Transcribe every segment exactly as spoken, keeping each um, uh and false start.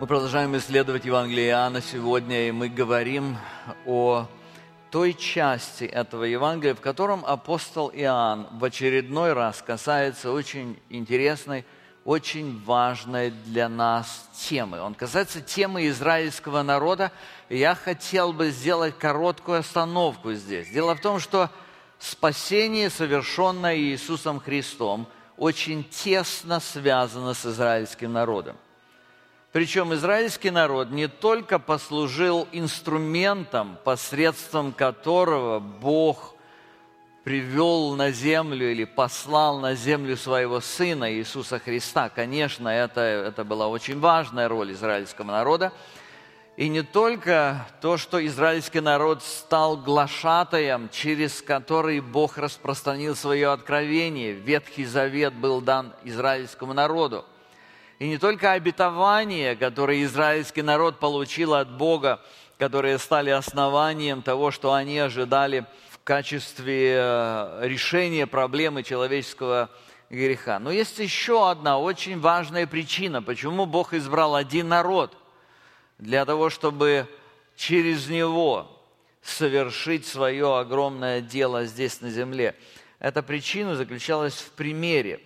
продолжаем исследовать Евангелие Иоанна сегодня, и мы говорим о той части этого Евангелия, в котором апостол Иоанн в очередной раз касается очень интересной, очень важной для нас темы. Он касается темы израильского народа, и я хотел бы сделать короткую остановку здесь. Дело в том, что спасение, совершенное Иисусом Христом, очень тесно связано с израильским народом. Причем израильский народ не только послужил инструментом, посредством которого Бог привел на землю или послал на землю своего Сына Иисуса Христа. Конечно, это, это была очень важная роль израильского народа. И не только то, что израильский народ стал глашатаем, через который Бог распространил свое откровение. Ветхий Завет был дан израильскому народу. И не только обетования, которые израильский народ получил от Бога, которые стали основанием того, что они ожидали в качестве решения проблемы человеческого греха. Но есть еще одна очень важная причина, почему Бог избрал один народ, для того, чтобы через него совершить свое огромное дело здесь на земле. Эта причина заключалась в примере.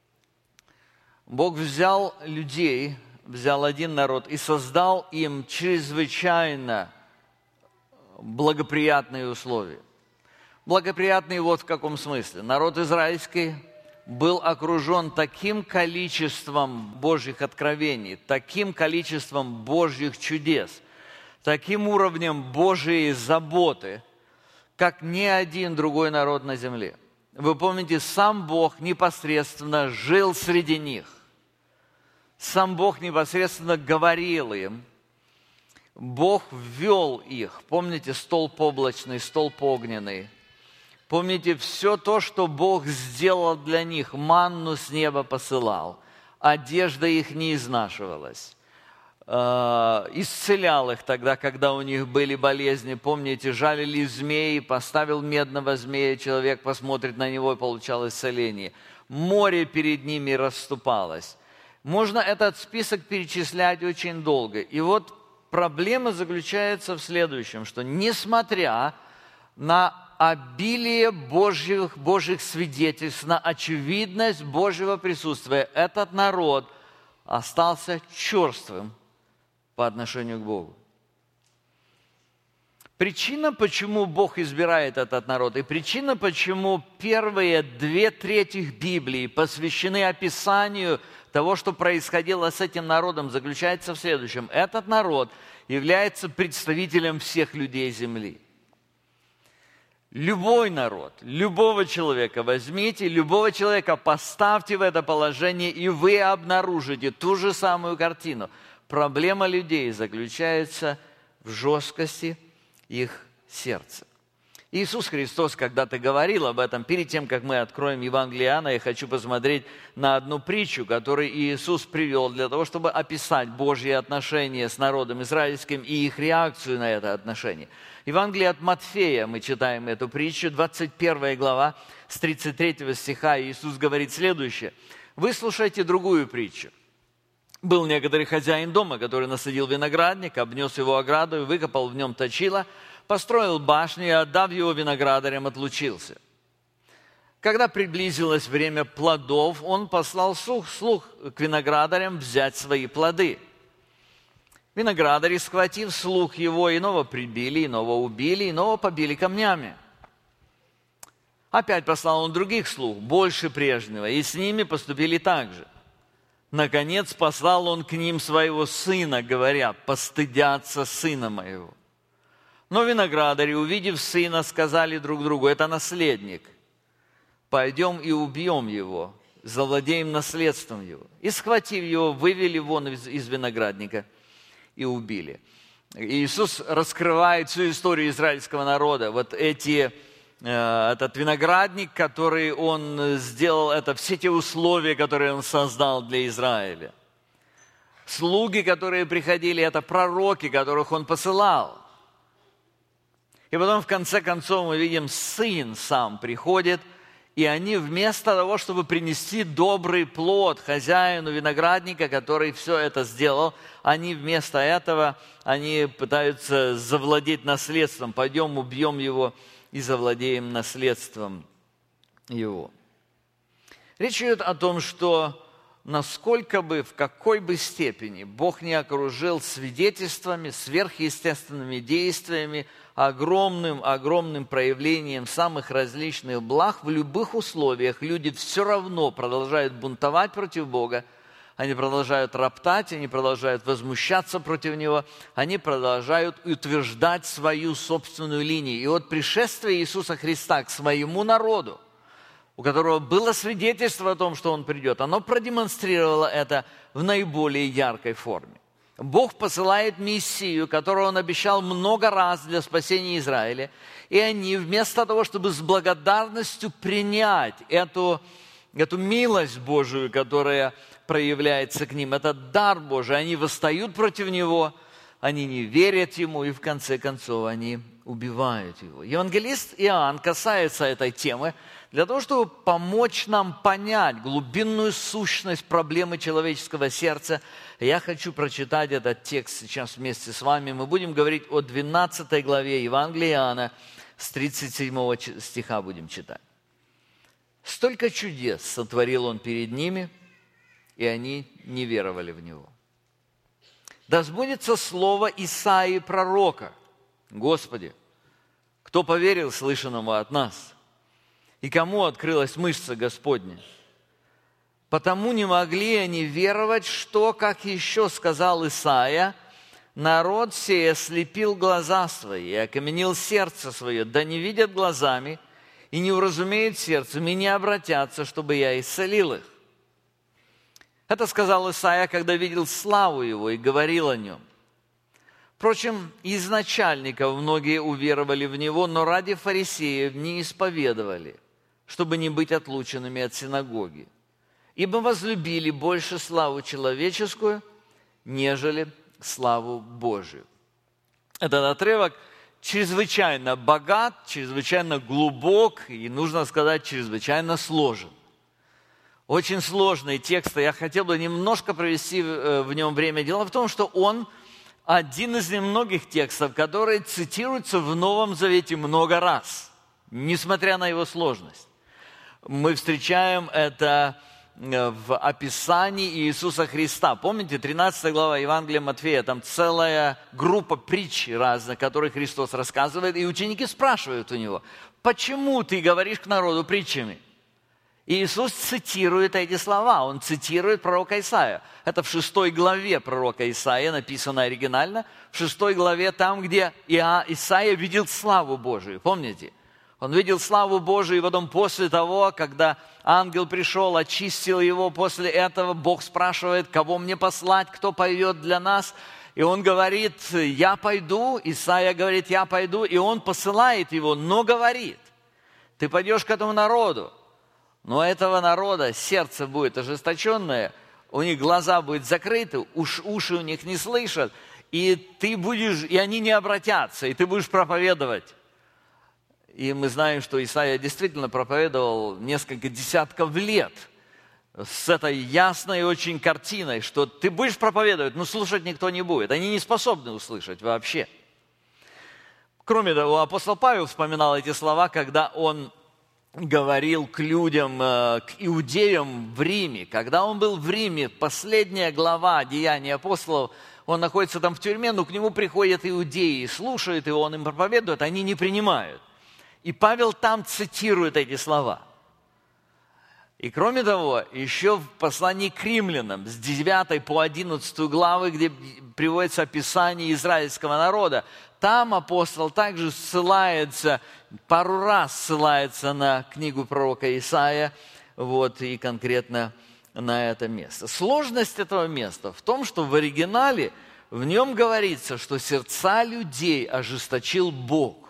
Бог взял людей, взял один народ и создал им чрезвычайно благоприятные условия. Благоприятные вот в каком смысле. Народ израильский был окружен таким количеством Божьих откровений, таким количеством Божьих чудес, таким уровнем Божьей заботы, как ни один другой народ на земле. Вы помните, сам Бог непосредственно жил среди них. Сам Бог непосредственно говорил им. Бог ввел их. Помните, столб облачный, столб огненный. Помните, все то, что Бог сделал для них. Манну с неба посылал. Одежда их не изнашивалась. Исцелял их тогда, когда у них были болезни. Помните, жалили змеи, поставил медного змея, человек посмотрит на него, и получал исцеление. Море перед ними расступалось. Можно этот список перечислять очень долго. И вот проблема заключается в следующем, что несмотря на обилие Божьих, Божьих свидетельств, на очевидность Божьего присутствия, этот народ остался черствым по отношению к Богу. Причина, почему Бог избирает этот народ, и причина, почему первые две трети Библии посвящены описанию того, что происходило с этим народом, заключается в следующем. Этот народ является представителем всех людей земли. Любой народ, любого человека возьмите, любого человека поставьте в это положение, и вы обнаружите ту же самую картину. Проблема людей заключается в жесткости их сердца. Иисус Христос когда-то говорил об этом. Перед тем, как мы откроем Евангелие Иоанна, я хочу посмотреть на одну притчу, которую Иисус привел для того, чтобы описать Божьи отношения с народом израильским и их реакцию на это отношение. Евангелие от Матфея, мы читаем эту притчу, двадцать первая глава, с тридцать третьего стиха, Иисус говорит следующее. «Выслушайте другую притчу. Был некоторый хозяин дома, который насадил виноградник, обнес его ограду и выкопал в нем точило, построил башню и, отдав его виноградарям, отлучился. Когда приблизилось время плодов, он послал слух, слух к виноградарям взять свои плоды. Виноградари, схватив слух его, иного прибили, иного убили, иного побили камнями. Опять послал он других слуг, больше прежнего, и с ними поступили так же. Наконец послал он к ним своего сына, говоря, постыдятся сына моего. Но виноградари, увидев сына, сказали друг другу, это наследник. Пойдем и убьем его, завладеем наследством его. И, схватив его, вывели вон из, из виноградника и убили. Иисус раскрывает всю историю израильского народа. Вот эти, э, этот виноградник, который он сделал, это все те условия, которые он создал для Израиля. Слуги, которые приходили, это пророки, которых он посылал. И потом, в конце концов, мы видим, сын сам приходит И они вместо того, чтобы принести добрый плод хозяину виноградника, который все это сделал, они вместо этого, они пытаются завладеть наследством. Пойдем, убьем его и завладеем наследством его. Речь идет о том, что насколько бы, в какой бы степени Бог не окружил свидетельствами, сверхъестественными действиями, огромным, огромным проявлением самых различных благ, в любых условиях люди все равно продолжают бунтовать против Бога, они продолжают роптать, они продолжают возмущаться против Него, они продолжают утверждать свою собственную линию. И вот пришествие Иисуса Христа к своему народу, у которого было свидетельство о том, что Он придет, оно продемонстрировало это в наиболее яркой форме. Бог посылает Мессию, которого Он обещал много раз для спасения Израиля, и они вместо того, чтобы с благодарностью принять эту, эту милость Божию, которая проявляется к ним, этот дар Божий, они восстают против Него, они не верят Ему, и в конце концов они убивают Его. Евангелист Иоанн касается этой темы для того, чтобы помочь нам понять глубинную сущность проблемы человеческого сердца. Я хочу прочитать этот текст сейчас вместе с вами. Мы будем говорить о двенадцатой главе Евангелия Иоанна, с тридцать седьмого стиха будем читать. «Столько чудес сотворил Он перед ними, и они не веровали в Него. Да сбудется слово Исаии пророка: Господи, кто поверил слышанному от нас? И кому открылась мышца Господня? Потому не могли они веровать, что, как еще сказал Исаия, народ сей ослепил глаза свои и окаменил сердце свое, да не видят глазами и не уразумеют сердцем, и не обратятся, чтобы я исцелил их. Это сказал Исаия, когда видел славу Его и говорил о Нем. Впрочем, из начальников многие уверовали в Него, но ради фарисеев не исповедовали, чтобы не быть отлученными от синагоги. Ибо возлюбили больше славу человеческую, нежели славу Божию». Этот отрывок чрезвычайно богат, чрезвычайно глубок и, нужно сказать, чрезвычайно сложен. Очень сложный текст, и я хотел бы немножко провести в нем время. Дело в том, что он один из немногих текстов, которые цитируются в Новом Завете много раз, несмотря на его сложность. Мы встречаем это в описании Иисуса Христа. Помните, тринадцатая глава Евангелия Матфея, там целая группа притч разных, которые Христос рассказывает, и ученики спрашивают у Него: «Почему ты говоришь к народу притчами?» И Иисус цитирует эти слова, Он цитирует пророка Исаия. Это в шестой главе пророка Исаия, написано оригинально, в шестой главе, там, где Исаия видел славу Божию, помните? Он видел славу Божию, и потом после того, когда ангел пришел, очистил его, после этого Бог спрашивает: кого мне послать, кто пойдет для нас? И он говорит: я пойду. Исаия говорит: я пойду. И он посылает его, но говорит: ты пойдешь к этому народу, но этого народа сердце будет ожесточенное, у них глаза будут закрыты, уж, уши у них не слышат, и ты будешь, и они не обратятся, и ты будешь проповедовать. И мы знаем, что Исаия действительно проповедовал несколько десятков лет с этой ясной очень картиной, что ты будешь проповедовать, но слушать никто не будет. Они не способны услышать вообще. Кроме того, апостол Павел вспоминал эти слова, когда он говорил к людям, к иудеям в Риме. Когда он был в Риме, последняя глава Деяний апостолов, он находится там в тюрьме, но к нему приходят иудеи, слушают его, он им проповедует, они не принимают. И Павел там цитирует эти слова. И кроме того, еще в послании к римлянам с девятой по одиннадцатую главы, где приводится описание израильского народа, там апостол также ссылается, пару раз ссылается на книгу пророка Исаия, вот, и конкретно на это место. Сложность этого места в том, что в оригинале в нем говорится, что сердца людей ожесточил Бог.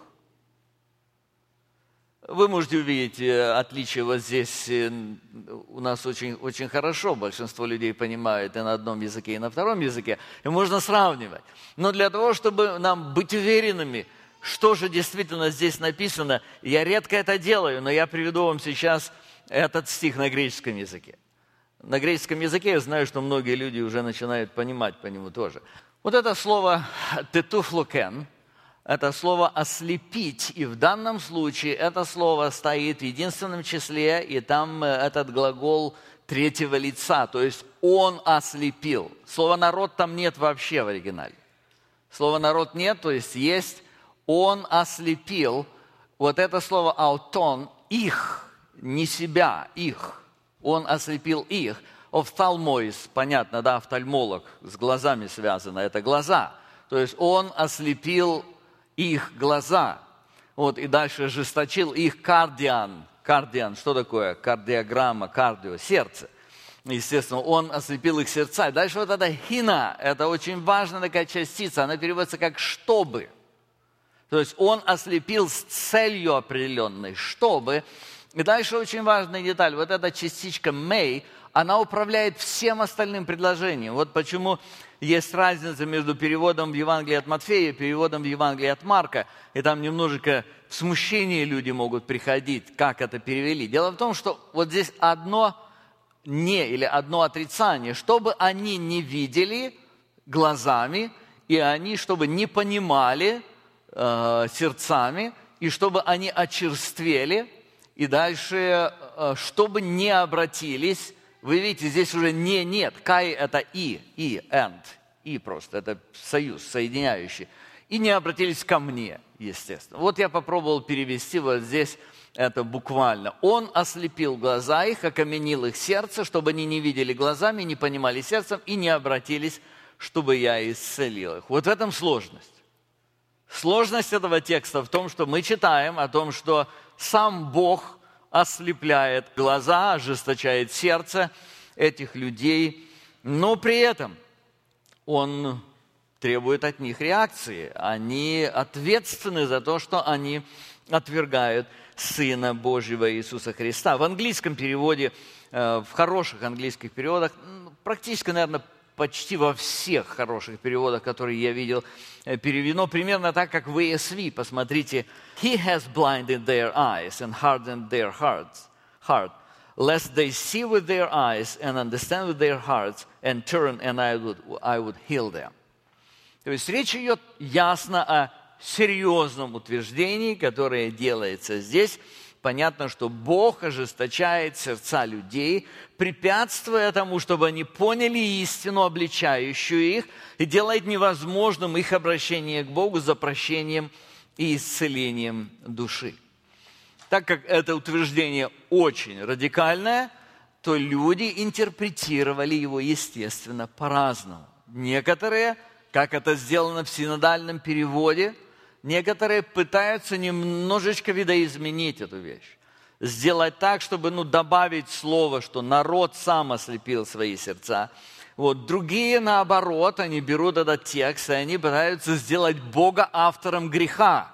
Вы можете увидеть отличие вот здесь. У нас очень, очень хорошо большинство людей понимает и на одном языке, и на втором языке. И можно сравнивать. Но для того, чтобы нам быть уверенными, Что же действительно здесь написано? Я редко это делаю, но я приведу вам сейчас этот стих на греческом языке. На греческом языке я знаю, что многие люди уже начинают понимать по нему тоже. Вот это слово «тетуфлокен», это слово «ослепить», и в данном случае это слово стоит в единственном числе, и там этот глагол третьего лица, то есть «он ослепил». Слова «народ» там нет вообще в оригинале. Слова «народ» нет, то есть есть «он ослепил». Вот это слово «аутон» – «их», не себя, «их». Он ослепил их. Офтальмоис, понятно, да, офтальмолог, с глазами связано, это глаза. То есть он ослепил их глаза. Вот, и дальше ожесточил их кардиан. Кардиан, что такое? Кардиограмма, кардио, сердце. Естественно, он ослепил их сердца. И дальше вот эта хина, это очень важная такая частица, она переводится как «чтобы». То есть он ослепил с целью определенной, чтобы. И дальше очень важная деталь. Вот эта частичка «may», она управляет всем остальным предложением. Вот почему есть разница между переводом в Евангелии от Матфея и переводом в Евангелии от Марка. И там немножечко в смущение люди могут приходить, как это перевели. Дело в том, что вот здесь одно «не» или одно отрицание, чтобы они не видели глазами, и они, чтобы не понимали э, сердцами, и чтобы они очерствели, и дальше, чтобы не обратились, вы видите, здесь уже не нет. Кай – это и, и, and, и просто, это союз, соединяющий. И не обратились ко мне, естественно. Вот я попробовал перевести вот здесь это буквально. Он ослепил глаза их, окаменил их сердце, чтобы они не видели глазами, не понимали сердцем и не обратились, чтобы я исцелил их. Вот в этом сложность. Сложность этого текста в том, что мы читаем о том, что сам Бог ослепляет глаза, ожесточает сердце этих людей, но при этом Он требует от них реакции. Они ответственны за то, что они отвергают Сына Божьего Иисуса Христа. В английском переводе, в хороших английских переводах, практически, наверное, почти во всех хороших переводах, которые я видел, переведено примерно так, как в и эс ви. Посмотрите. «He has blinded their eyes and hardened their hearts, heart, lest they see with their eyes and understand with their hearts and turn, and I would, I would heal them». То есть речь идет ясно о серьезном утверждении, которое делается здесь. Понятно, что Бог ожесточает сердца людей, препятствуя тому, чтобы они поняли истину, обличающую их, и делает невозможным их обращение к Богу за прощением и исцелением души. Так как это утверждение очень радикальное, то люди интерпретировали его, естественно, по-разному. Некоторые, как это сделано в синодальном переводе, некоторые пытаются немножечко видоизменить эту вещь. Сделать так, чтобы ну, добавить слово, что народ сам ослепил свои сердца. Вот. Другие, наоборот, они берут этот текст, и они пытаются сделать Бога автором греха.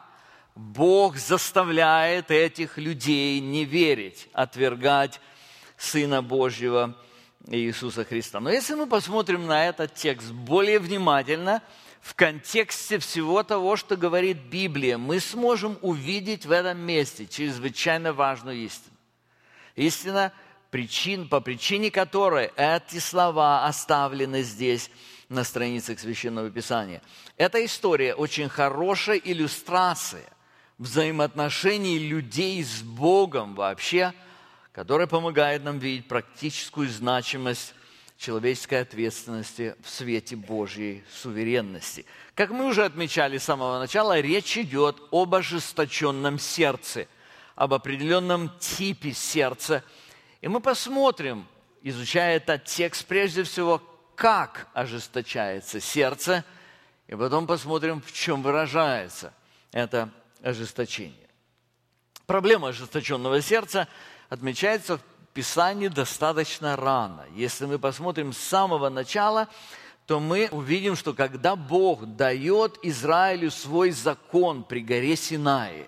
Бог заставляет этих людей не верить, отвергать Сына Божьего Иисуса Христа. Но если мы посмотрим на этот текст более внимательно, в контексте всего того, что говорит Библия, мы сможем увидеть в этом месте чрезвычайно важную истину. Истина, причин, по причине которой эти слова оставлены здесь на страницах Священного Писания. Эта история очень хорошая иллюстрация взаимоотношений людей с Богом вообще, которая помогает нам видеть практическую значимость человеческой ответственности в свете Божьей суверенности. Как мы уже отмечали с самого начала, речь идет об ожесточенном сердце, об определенном типе сердца. И мы посмотрим, изучая этот текст, прежде всего, как ожесточается сердце, и потом посмотрим, в чем выражается это ожесточение. Проблема ожесточенного сердца отмечается в Писании достаточно рано. Если мы посмотрим с самого начала, то мы увидим, что когда Бог дает Израилю свой закон при горе Синай,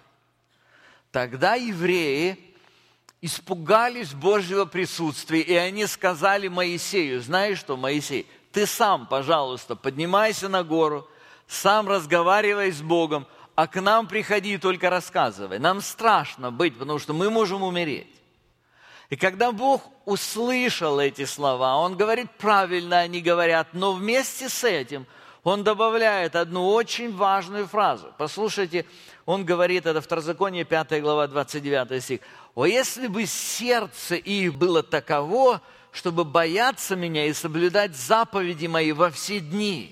тогда евреи испугались Божьего присутствия, и они сказали Моисею: знаешь что, Моисей, ты сам, пожалуйста, поднимайся на гору, сам разговаривай с Богом, а к нам приходи и только рассказывай. Нам страшно быть, потому что мы можем умереть. И когда Бог услышал эти слова, Он говорит, правильно они говорят, но вместе с этим Он добавляет одну очень важную фразу. Послушайте, Он говорит, это Второзаконие, пятая глава, двадцать девятый стих. «О, если бы сердце их было таково, чтобы бояться Меня и соблюдать заповеди Мои во все дни».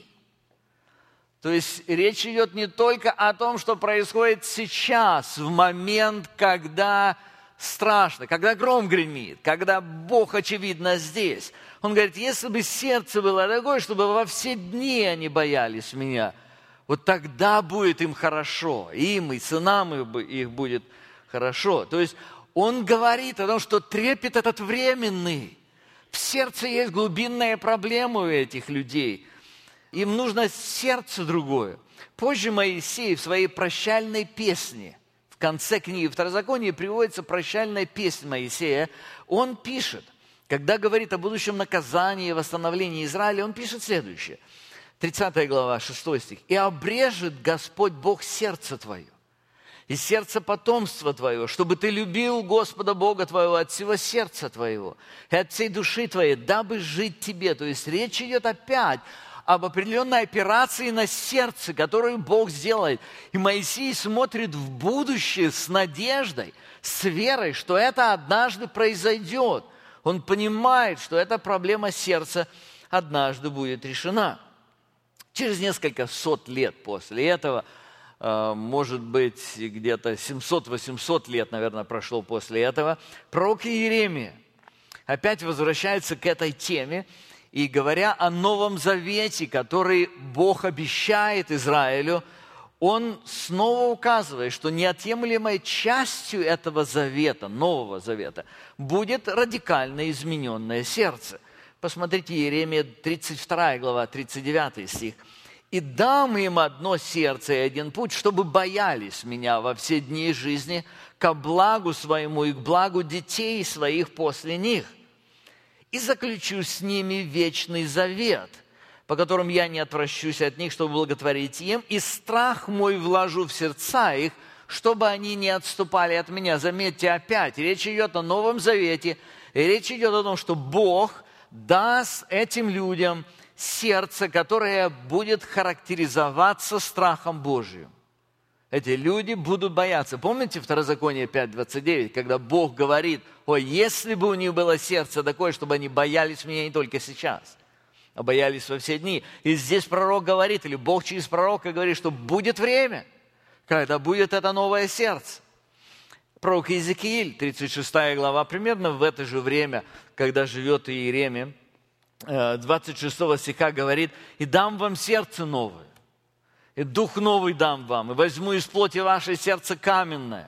То есть речь идет не только о том, что происходит сейчас, в момент, когда страшно, когда гром гремит, когда Бог, очевидно, здесь. Он говорит, если бы сердце было такое, чтобы во все дни они боялись Меня, вот тогда будет им хорошо, им и сынам их будет хорошо. То есть Он говорит о том, что трепет этот временный. В сердце есть глубинная проблема у этих людей. Им нужно сердце другое. Позже Моисей в своей прощальной песне, в конце книги Второзакония приводится прощальная песня Моисея, он пишет, когда говорит о будущем наказании и восстановлении Израиля, он пишет следующее. тридцатая глава, шестой стих. «И обрежет Господь Бог сердце твое, и сердце потомства твоего, чтобы ты любил Господа Бога твоего от всего сердца твоего и от всей души твоей, дабы жить тебе». То есть речь идет опять об определенной операции на сердце, которую Бог сделает. И Моисей смотрит в будущее с надеждой, с верой, что это однажды произойдет. Он понимает, что эта проблема сердца однажды будет решена. Через несколько сот лет после этого, может быть, где-то семьсот-восемьсот лет, наверное, прошло после этого, пророк Иеремия опять возвращается к этой теме, и говоря о Новом Завете, который Бог обещает Израилю, Он снова указывает, что неотъемлемой частью этого завета, Нового Завета, будет радикально измененное сердце. Посмотрите, Иеремия тридцать вторая глава, тридцать девятый стих. «И дам им одно сердце и один путь, чтобы боялись Меня во все дни жизни, ко благу своему и к благу детей своих после них. И заключу с ними вечный завет, по которым я не отвращусь от них, чтобы благотворить им, и страх мой вложу в сердца их, чтобы они не отступали от Меня». Заметьте, опять, речь идет о Новом Завете, и речь идет о том, что Бог даст этим людям сердце, которое будет характеризоваться страхом Божьим. Эти люди будут бояться. Помните Второзаконие пять двадцать девять, когда Бог говорит, о, если бы у них было сердце такое, чтобы они боялись Меня не только сейчас, а боялись во все дни. И здесь пророк говорит, или Бог через пророка говорит, что будет время, когда будет это новое сердце. Пророк Иезекииль, тридцать шестая глава, примерно в это же время, когда живет Иеремия, двадцать шестого стиха говорит, «И дам вам сердце новое, и дух новый дам вам, и возьму из плоти ваше сердце каменное,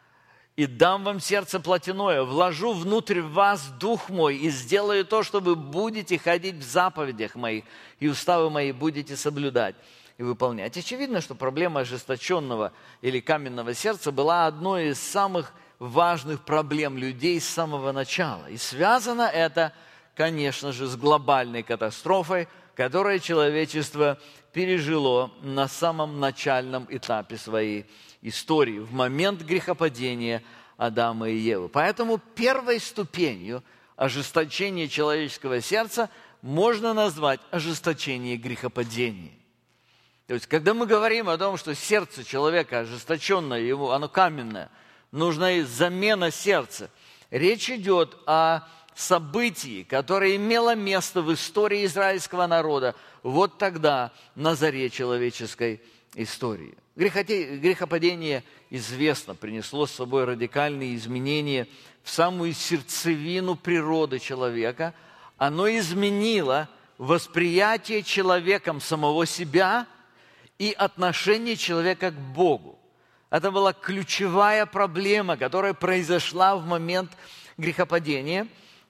и дам вам сердце плотяное, вложу внутрь вас дух мой, и сделаю то, что вы будете ходить в заповедях моих, и уставы мои будете соблюдать и выполнять». Очевидно, что проблема ожесточенного или каменного сердца была одной из самых важных проблем людей с самого начала. И связано это, конечно же, с глобальной катастрофой, которое человечество пережило на самом начальном этапе своей истории, в момент грехопадения Адама и Евы. Поэтому первой ступенью ожесточения человеческого сердца можно назвать ожесточение грехопадения. То есть, когда мы говорим о том, что сердце человека ожесточенное, его, оно каменное, нужна и замена сердца, речь идет о событии, которое имело место в истории израильского народа вот тогда, на заре человеческой истории. Грехопадение, известно, принесло с собой радикальные изменения в самую сердцевину природы человека. Оно изменило восприятие человеком самого себя и отношение человека к Богу. Это была ключевая проблема, которая произошла в момент грехопадения.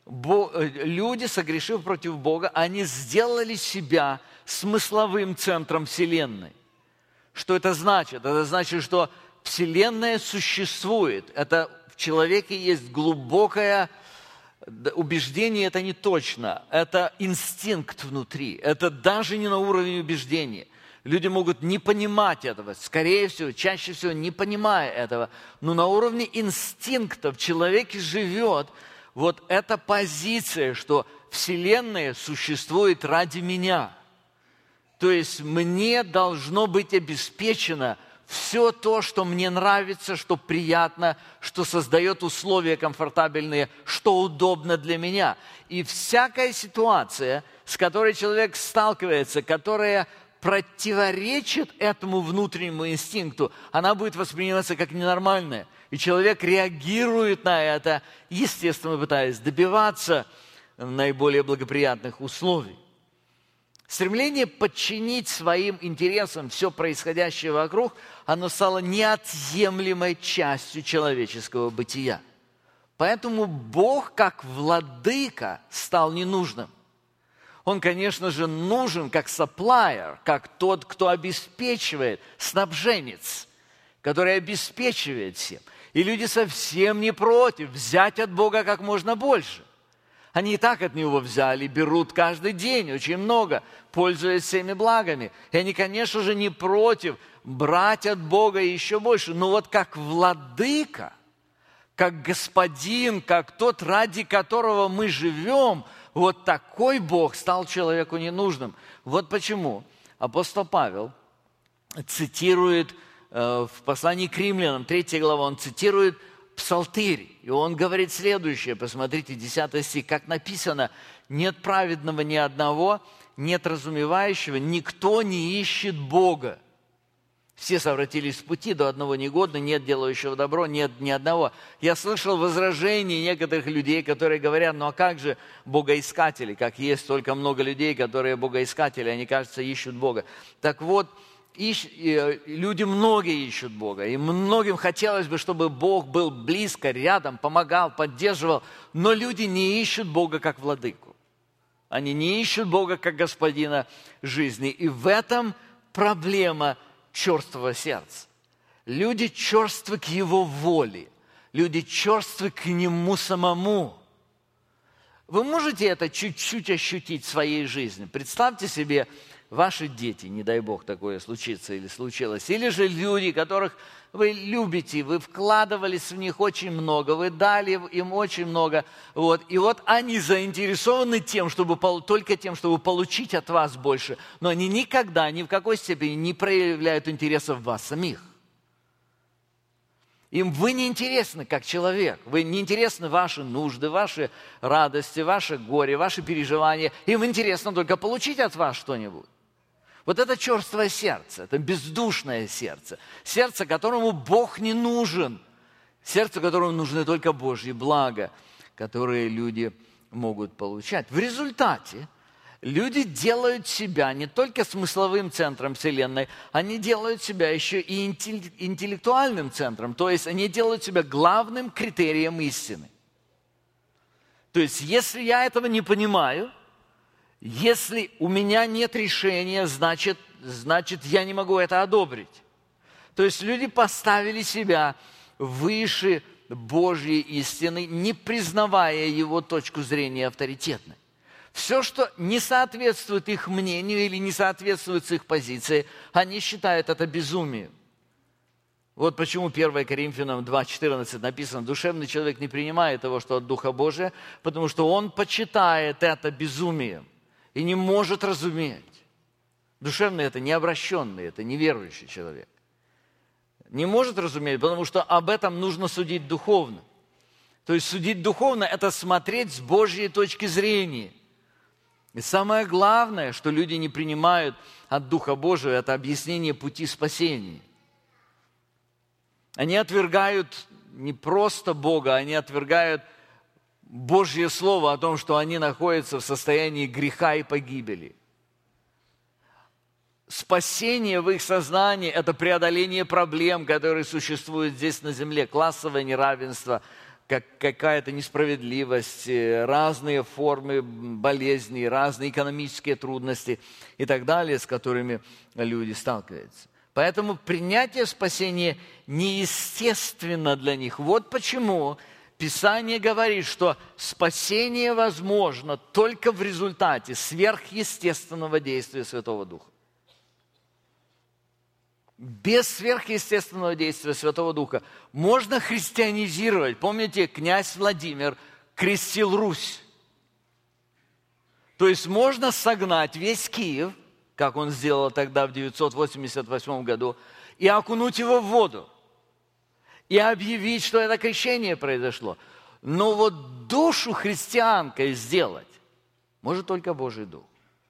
Люди, согрешив против Бога, они сделали себя смысловым центром Вселенной. Что это значит? Это значит, что Вселенная существует. Это в человеке есть глубокое убеждение, это не точно. Это инстинкт внутри. Это даже не на уровне убеждения. Люди могут не понимать этого, скорее всего, чаще всего не понимая этого. Но на уровне инстинктов в человеке живет вот эта позиция, что Вселенная существует ради меня. То есть мне должно быть обеспечено все то, что мне нравится, что приятно, что создает условия комфортабельные, что удобно для меня. И всякая ситуация, с которой человек сталкивается, которая противоречит этому внутреннему инстинкту, она будет восприниматься как ненормальная. И человек реагирует на это, естественно, пытаясь добиваться наиболее благоприятных условий. Стремление подчинить своим интересам все происходящее вокруг, оно стало неотъемлемой частью человеческого бытия. Поэтому Бог, как владыка, стал ненужным. Он, конечно же, нужен как supplier, как тот, кто обеспечивает, снабженец, который обеспечивает всем. И люди совсем не против взять от Бога как можно больше. Они и так от Него взяли, берут каждый день очень много, пользуясь всеми благами. И они, конечно же, не против брать от Бога еще больше. Но вот как владыка, как господин, как тот, ради которого мы живем, вот такой Бог стал человеку ненужным. Вот почему апостол Павел цитирует э, в послании к римлянам, третья глава, он цитирует Псалтырь, и он говорит следующее, посмотрите, десятый стих, как написано: «Нет праведного ни одного, нет разумевающего, никто не ищет Бога. Все совратились с пути, до одного негодно, нет делающего добро, нет ни одного». Я слышал возражения некоторых людей, которые говорят: ну а как же богоискатели, как есть столько много людей, которые богоискатели, они, кажется, ищут Бога. Так вот, Ищ, люди многие ищут Бога, и многим хотелось бы, чтобы Бог был близко, рядом, помогал, поддерживал, но люди не ищут Бога как владыку. Они не ищут Бога как господина жизни, и в этом проблема черствого сердца. Люди черствы к Его воле, люди черствы к Нему самому. Вы можете это чуть-чуть ощутить в своей жизни? Представьте себе, ваши дети, не дай Бог такое случится или случилось, или же люди, которых вы любите, вы вкладывались в них очень много, вы дали им очень много, вот, и вот они заинтересованы тем, чтобы, только тем, чтобы получить от вас больше, но они никогда, ни в какой степени не проявляют интереса в вас самих. Им вы не интересны как человек, вы не интересны ваши нужды, ваши радости, ваше горе, ваши переживания, им интересно только получить от вас что-нибудь. Вот это черствое сердце, это бездушное сердце, сердце, которому Бог не нужен, сердце, которому нужны только Божьи блага, которые люди могут получать. В результате люди делают себя не только смысловым центром Вселенной, они делают себя еще и интеллектуальным центром, то есть они делают себя главным критерием истины. То есть если я этого не понимаю, если у меня нет решения, значит, значит, я не могу это одобрить. То есть люди поставили себя выше Божьей истины, не признавая его точку зрения авторитетной. Все, что не соответствует их мнению или не соответствует их позиции, они считают это безумием. Вот почему первое Коринфянам два четырнадцать написано: «Душевный человек не принимает того, что от Духа Божия, потому что он почитает это безумием и не может разуметь». Душевный – это необращенный, это неверующий человек. Не может разуметь, потому что об этом нужно судить духовно. То есть судить духовно – это смотреть с Божьей точки зрения. И самое главное, что люди не принимают от Духа Божия, это объяснение пути спасения. Они отвергают не просто Бога, они отвергают Божье Слово о том, что они находятся в состоянии греха и погибели. Спасение в их сознании – это преодоление проблем, которые существуют здесь на земле. Классовое неравенство, как какая-то несправедливость, разные формы болезней, разные экономические трудности и так далее, с которыми люди сталкиваются. Поэтому принятие спасения неестественно для них. Вот почему Писание говорит, что спасение возможно только в результате сверхъестественного действия Святого Духа. без сверхъестественного действия Святого Духа можно христианизировать. Помните, князь Владимир крестил Русь. То есть можно согнать весь Киев, как он сделал тогда в девятьсот восемьдесят восьмом году, и окунуть его в воду, и объявить, что это крещение произошло. Но вот душу христианкой сделать может только Божий Дух.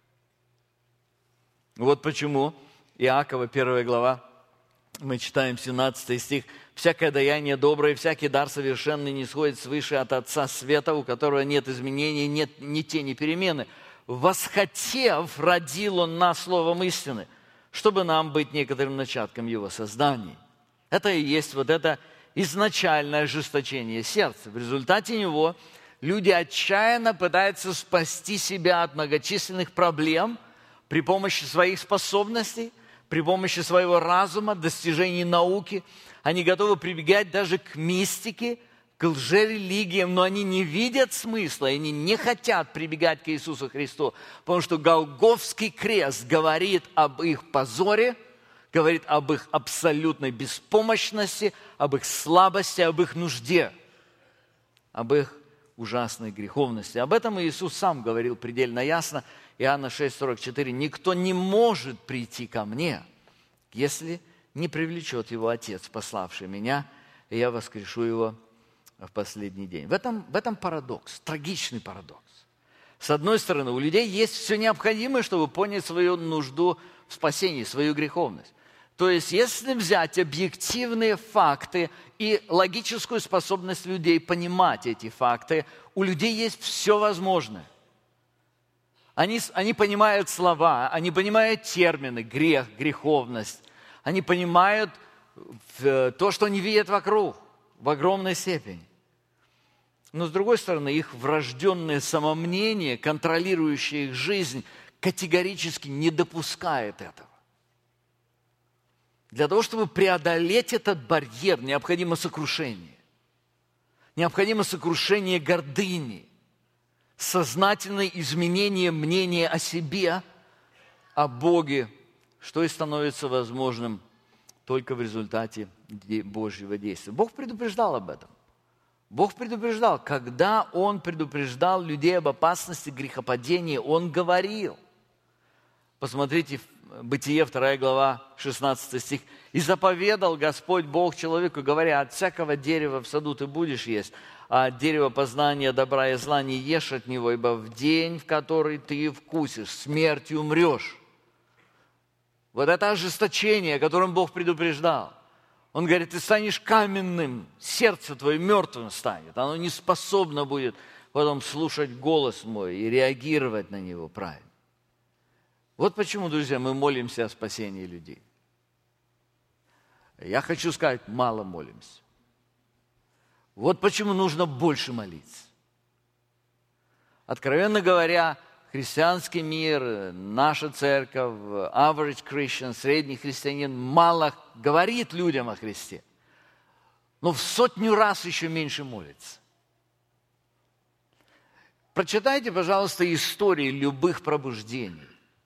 Вот почему Иакова, первая глава, мы читаем семнадцатый стих. «Всякое даяние доброе, всякий дар совершенный не сходит свыше от Отца Света, у которого нет изменений, нет ни тени перемены. Восхотев, родил Он нас словом истины, чтобы нам быть некоторым начатком Его созданий». Это и есть вот это изначальное ожесточение сердца. В результате него люди отчаянно пытаются спасти себя от многочисленных проблем при помощи своих способностей, при помощи своего разума, достижений науки. Они готовы прибегать даже к мистике, к лжерелигиям, но они не видят смысла, и они не хотят прибегать к Иисусу Христу, потому что Голгофский крест говорит об их позоре, говорит об их абсолютной беспомощности, об их слабости, об их нужде, об их ужасной греховности. Об этом Иисус сам говорил предельно ясно. Иоанна шесть сорок четыре. «Никто не может прийти ко мне, если не привлечет его Отец, пославший меня, и я воскрешу его в последний день». В этом, в этом парадокс, трагичный парадокс. С одной стороны, у людей есть все необходимое, чтобы понять свою нужду в спасении, свою греховность. То есть, если взять объективные факты и логическую способность людей понимать эти факты, у людей есть все возможное. Они, они понимают слова, они понимают термины, грех, греховность. Они понимают то, что они видят вокруг, в огромной степени. Но, с другой стороны, их врожденное самомнение, контролирующее их жизнь, категорически не допускает этого. Для того, чтобы преодолеть этот барьер, необходимо сокрушение. Необходимо сокрушение гордыни, сознательное изменение мнения о себе, о Боге, что и становится возможным только в результате Божьего действия. Бог предупреждал об этом. Бог предупреждал. Когда Он предупреждал людей об опасности грехопадения, Он говорил. Посмотрите, Бытие, вторая глава, шестнадцатый стих. «И заповедал Господь Бог человеку, говоря, от всякого дерева в саду ты будешь есть, а от дерева познания добра и зла не ешь от него, ибо в день, в который ты вкусишь, смертью умрешь». Вот это ожесточение, о котором Бог предупреждал. Он говорит, ты станешь каменным, сердце твое мертвым станет. Оно не способно будет потом слушать голос мой и реагировать на него правильно. Вот почему, друзья, мы молимся о спасении людей. Я хочу сказать, мало молимся. Вот почему нужно больше молиться. Откровенно говоря, христианский мир, наша церковь, average Christian, средний христианин, мало говорит людям о Христе, но в сотню раз еще меньше молится. Прочитайте, пожалуйста, истории любых пробуждений.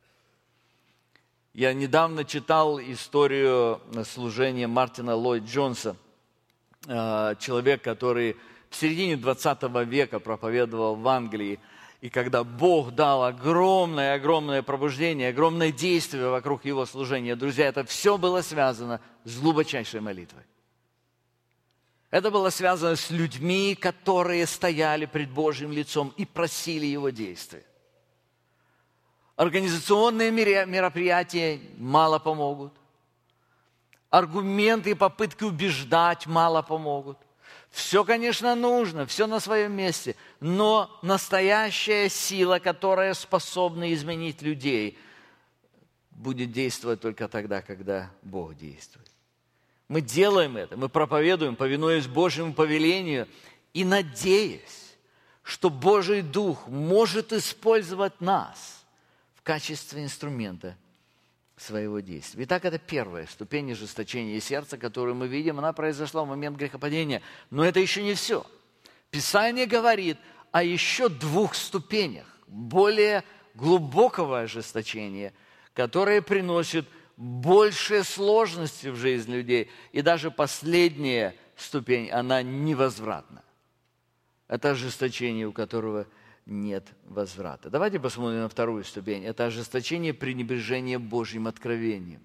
Я недавно читал историю служения Мартина Ллойд Джонса, человек, который в середине двадцатого века проповедовал в Англии. И когда Бог дал огромное-огромное пробуждение, огромное действие вокруг его служения, друзья, это все было связано с глубочайшей молитвой. Это было связано с людьми, которые стояли пред Божьим лицом и просили Его действия. Организационные мероприятия мало помогут. Аргументы и попытки убеждать мало помогут. Все, конечно, нужно, все на своем месте, но настоящая сила, которая способна изменить людей, будет действовать только тогда, когда Бог действует. Мы делаем это, мы проповедуем, повинуясь Божьему повелению и надеясь, что Божий Дух может использовать нас в качестве инструмента своего действия. Итак, это первая ступень ожесточения сердца, которую мы видим, она произошла в момент грехопадения. Но это еще не все. Писание говорит о еще двух ступенях более глубокого ожесточения, которые приносят большие сложности в жизни людей. И даже последняя ступень, она невозвратна. Это ожесточение, у которого нет возврата. Давайте посмотрим на вторую ступень. Это ожесточение пренебрежения Божьим откровением.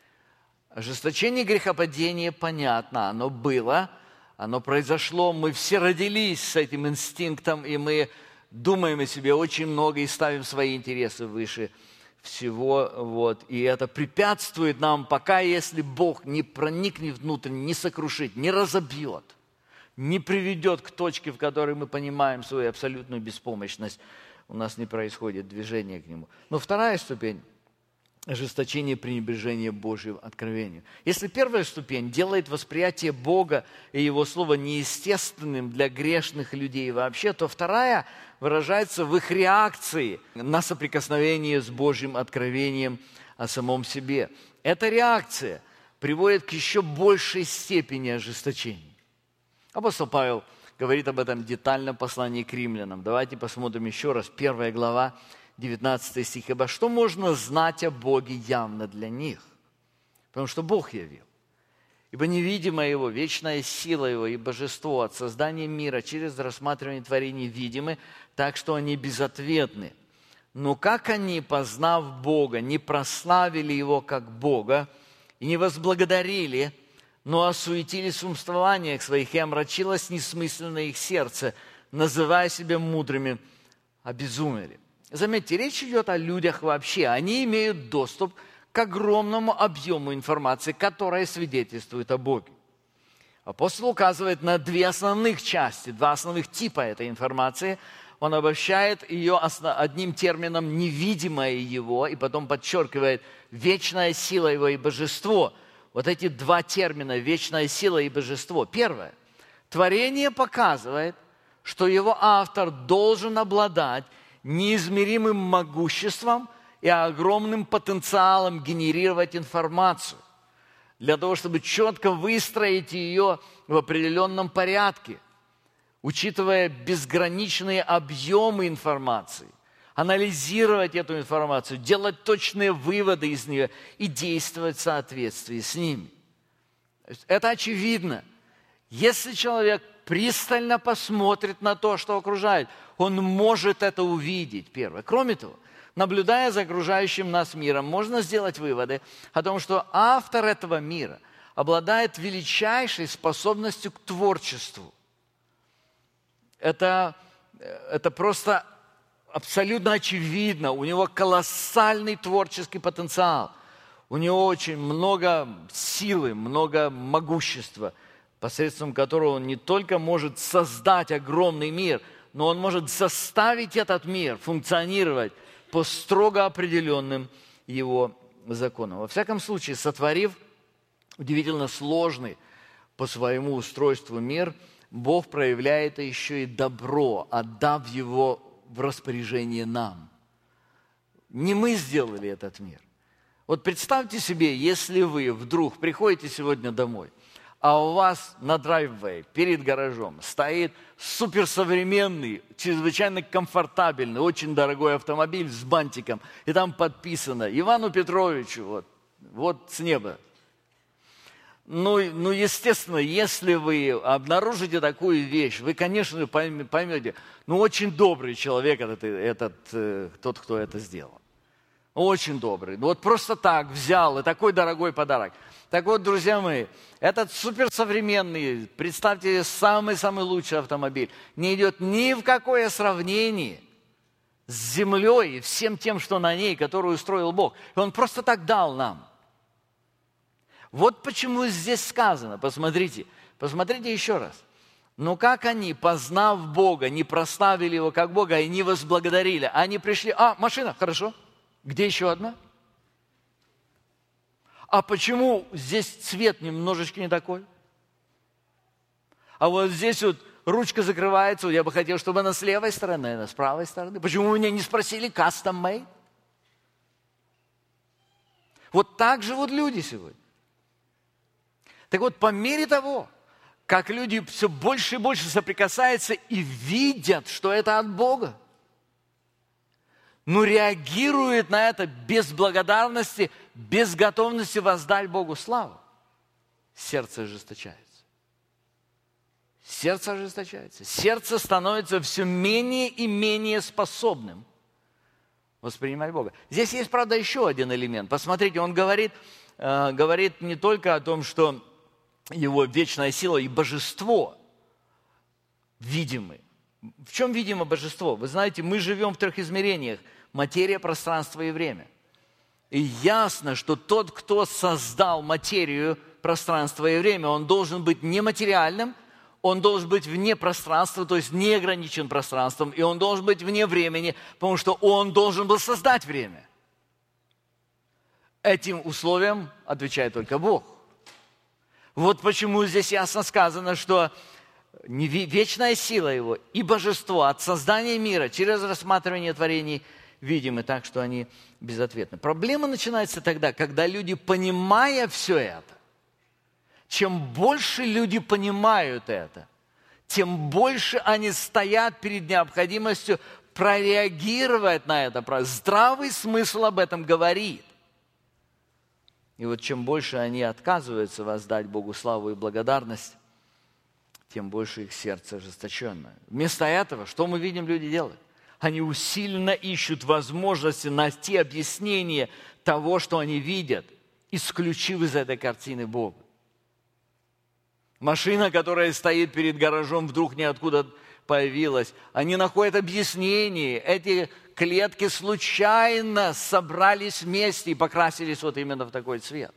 Ожесточение грехопадения, понятно, оно было, оно произошло. Мы все родились с этим инстинктом, и мы думаем о себе очень много и ставим свои интересы выше всего. Вот. И это препятствует нам, пока если Бог не проникнет внутрь, не сокрушит, не разобьет, не приведет к точке, в которой мы понимаем свою абсолютную беспомощность, у нас не происходит движение к Нему. Но вторая ступень – ожесточение пренебрежения Божьим откровению. Если первая ступень делает восприятие Бога и Его Слова неестественным для грешных людей вообще, то вторая выражается в их реакции на соприкосновение с Божьим откровением о самом себе. Эта реакция приводит к еще большей степени ожесточения. Апостол Павел говорит об этом детально в послании к римлянам. Давайте посмотрим еще раз. Первая глава, девятнадцатый стих. «Ибо что можно знать о Боге явно для них? Потому что Бог явил. Ибо невидимая Его, вечная сила Его и божество от создания мира через рассматривание творений видимы, так что они безответны. Но как они, познав Бога, не прославили Его как Бога и не возблагодарили, но осуетились в умствованиях своих, и омрачилось несмысленно их сердце, называя себя мудрыми, обезумели». Заметьте, речь идет о людях вообще. Они имеют доступ к огромному объему информации, которая свидетельствует о Боге. Апостол указывает на две основных части, два основных типа этой информации. Он обобщает ее одним термином «невидимое Его», и потом подчеркивает «вечная сила Его и божество». Вот эти два термина «вечная сила» и «божество». Первое. Творение показывает, что его автор должен обладать неизмеримым могуществом и огромным потенциалом генерировать информацию, для того, чтобы четко выстроить ее в определенном порядке, учитывая безграничные объемы информации, анализировать эту информацию, делать точные выводы из нее и действовать в соответствии с ними. Это очевидно. Если человек пристально посмотрит на то, что окружает, он может это увидеть, первое. Кроме того, наблюдая за окружающим нас миром, можно сделать выводы о том, что автор этого мира обладает величайшей способностью к творчеству. Это, это просто абсолютно очевидно. У него колоссальный творческий потенциал. У него очень много силы, много могущества, посредством которого он не только может создать огромный мир, но он может заставить этот мир функционировать по строго определенным его законам. Во всяком случае, сотворив удивительно сложный по своему устройству мир, Бог проявляет еще и добро, отдав его в распоряжение нам. Не мы сделали этот мир. Вот представьте себе, если вы вдруг приходите сегодня домой, а у вас на драйввее перед гаражом стоит суперсовременный, чрезвычайно комфортабельный, очень дорогой автомобиль с бантиком, и там подписано Ивану Петровичу, вот, вот с неба. Ну, ну, естественно, если вы обнаружите такую вещь, вы, конечно, поймете, ну, очень добрый человек этот, этот э, тот, кто это сделал. Очень добрый. Ну, вот просто так взял, и такой дорогой подарок. Так вот, друзья мои, этот суперсовременный, представьте, самый-самый лучший автомобиль, не идет ни в какое сравнение с землей и всем тем, что на ней, которую устроил Бог. И Он просто так дал нам. Вот почему здесь сказано, посмотрите, посмотрите еще раз. Но как они, познав Бога, не прославили Его как Бога и не возблагодарили, они пришли, а, машина, хорошо, где еще одна? А почему здесь цвет немножечко не такой? А вот здесь вот ручка закрывается, я бы хотел, чтобы она с левой стороны, она с правой стороны. Почему вы меня не спросили custom made? Вот так живут люди сегодня. Так вот, по мере того, как люди все больше и больше соприкасаются и видят, что это от Бога, но реагируют на это без благодарности, без готовности воздать Богу славу, сердце ожесточается. Сердце ожесточается. Сердце становится все менее и менее способным воспринимать Бога. Здесь есть, правда, еще один элемент. Посмотрите, он говорит, э, говорит не только о том, что его вечная сила и божество видимы. В чем видимо божество? Вы знаете, мы живем в трех измерениях. Материя, пространство и время. И ясно, что тот, кто создал материю, пространство и время, он должен быть нематериальным, он должен быть вне пространства, то есть не ограничен пространством, и он должен быть вне времени, потому что он должен был создать время. Этим условием отвечает только Бог. Вот почему здесь ясно сказано, что вечная сила Его и божество от создания мира через рассматривание творений видимы так, что они безответны. Проблема начинается тогда, когда люди, понимая все это, чем больше люди понимают это, тем больше они стоят перед необходимостью прореагировать на это. Здравый смысл об этом говорит. И вот чем больше они отказываются воздать Богу славу и благодарность, тем больше их сердце ожесточенное. Вместо этого, что мы видим, люди делают? Они усиленно ищут возможности найти объяснение того, что они видят, исключив из этой картины Бога. Машина, которая стоит перед гаражом, вдруг ниоткуда появилась. Они находят объяснение. Эти клетки случайно собрались вместе и покрасились вот именно в такой цвет.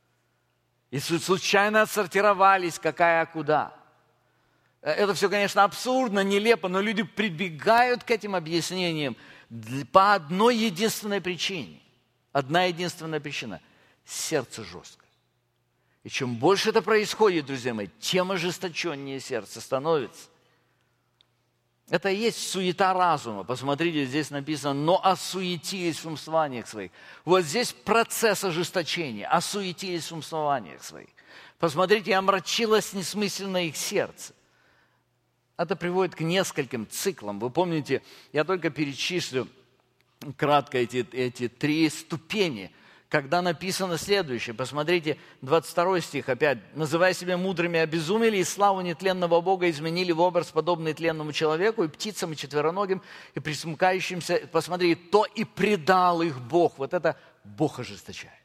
И случайно отсортировались, какая куда. Это все, конечно, абсурдно, нелепо, но люди прибегают к этим объяснениям по одной единственной причине. Одна единственная причина – сердце жесткое. И чем больше это происходит, друзья мои, тем ожесточеннее сердце становится. Это и есть суета разума. Посмотрите, здесь написано «но осуетились в умствованиях своих». Вот здесь процесс ожесточения, осуетились в умствованиях своих. Посмотрите, омрачилось несмысленно их сердце. Это приводит к нескольким циклам. Вы помните, я только перечислю кратко эти, эти три ступени, когда написано следующее. Посмотрите, двадцать второй стих опять. «Называя себя мудрыми, обезумели, и славу нетленного Бога изменили в образ, подобный тленному человеку, и птицам, и четвероногим, и присмыкающимся». Посмотрите, «то и предал их Бог». Вот это Бог ожесточает.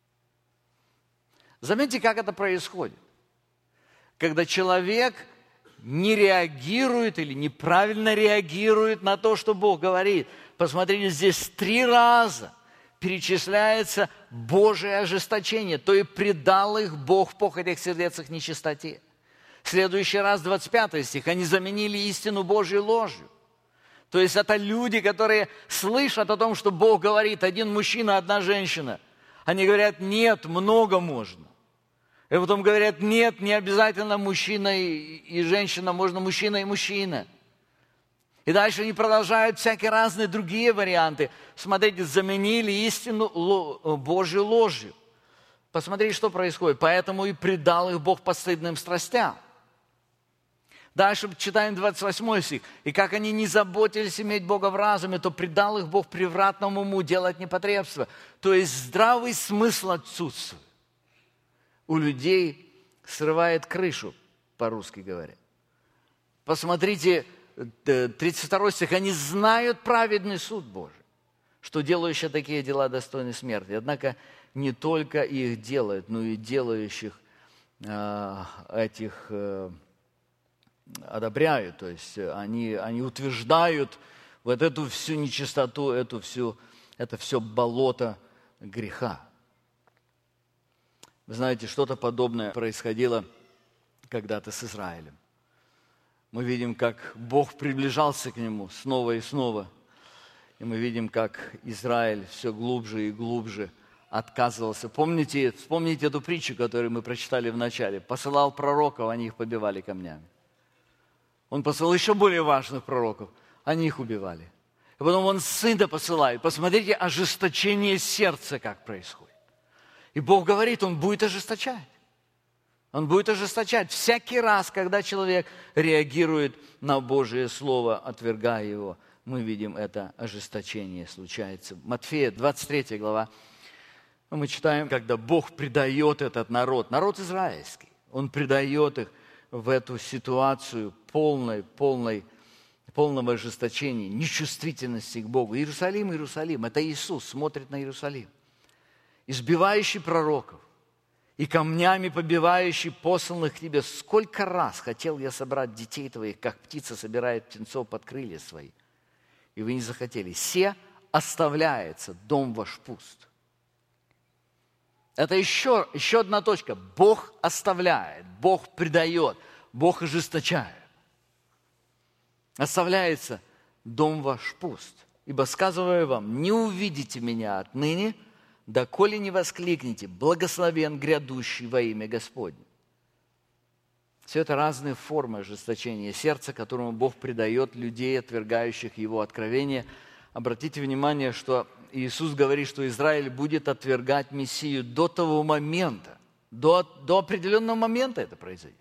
Заметьте, как это происходит. Когда человек не реагирует или неправильно реагирует на то, что Бог говорит. Посмотрите, здесь три раза перечисляется Божие ожесточение, то и предал их Бог в похотях сердец их нечистоте. В следующий раз, двадцать пятый стих, они заменили истину Божью ложью. То есть это люди, которые слышат о том, что Бог говорит, один мужчина, одна женщина. Они говорят, нет, много можно. И потом говорят, нет, не обязательно мужчина и, и женщина, можно мужчина и мужчина. И дальше они продолжают всякие разные другие варианты. Смотрите, заменили истину Божью ложью. Посмотрите, что происходит. Поэтому и предал их Бог постыдным страстям. Дальше читаем двадцать восьмой стих. «И как они не заботились иметь Бога в разуме, то предал их Бог превратному уму делать непотребство». То есть здравый смысл отсутствует. У людей срывает крышу, по-русски говоря. Посмотрите, тридцать второй стих. «Они знают праведный суд Божий, что делающие такие дела достойны смерти. Однако не только их делают, но и делающих э, этих э, одобряют». То есть они, они утверждают вот эту всю нечистоту, эту всю, это все болото греха. Вы знаете, что-то подобное происходило когда-то с Израилем. Мы видим, как Бог приближался к нему снова и снова. И мы видим, как Израиль все глубже и глубже отказывался. Помните, вспомните эту притчу, которую мы прочитали в начале. Посылал пророков, они их побивали камнями. Он посылал еще более важных пророков, они их убивали. И потом он сына посылает. Посмотрите, ожесточение сердца, как происходит. И Бог говорит, Он будет ожесточать. Он будет ожесточать всякий раз, когда человек реагирует на Божие Слово, отвергая его. Мы видим, это ожесточение случается. Матфея, двадцать третья глава, Мы читаем, когда Бог предает этот народ, народ израильский, Он предает их в эту ситуацию полной, полной, полного ожесточения, нечувствительности к Богу. Иерусалим, Иерусалим, это Иисус смотрит на Иерусалим, избивающий пророков и камнями побивающий посланных к тебе. Сколько раз хотел я собрать детей твоих, как птица собирает птенцов под крылья свои, и вы не захотели. Се оставляется дом ваш пуст. Это еще, еще одна точка. Бог оставляет, Бог предает, Бог ожесточает. Оставляется дом ваш пуст. Ибо сказываю вам, не увидите меня отныне, доколе не воскликнете, благословен грядущий во имя Господне. Все это разные формы ожесточения сердца, которому Бог предает людей, отвергающих Его откровения. Обратите внимание, что Иисус говорит, что Израиль будет отвергать Мессию до того момента, до, до определенного момента это произойдет.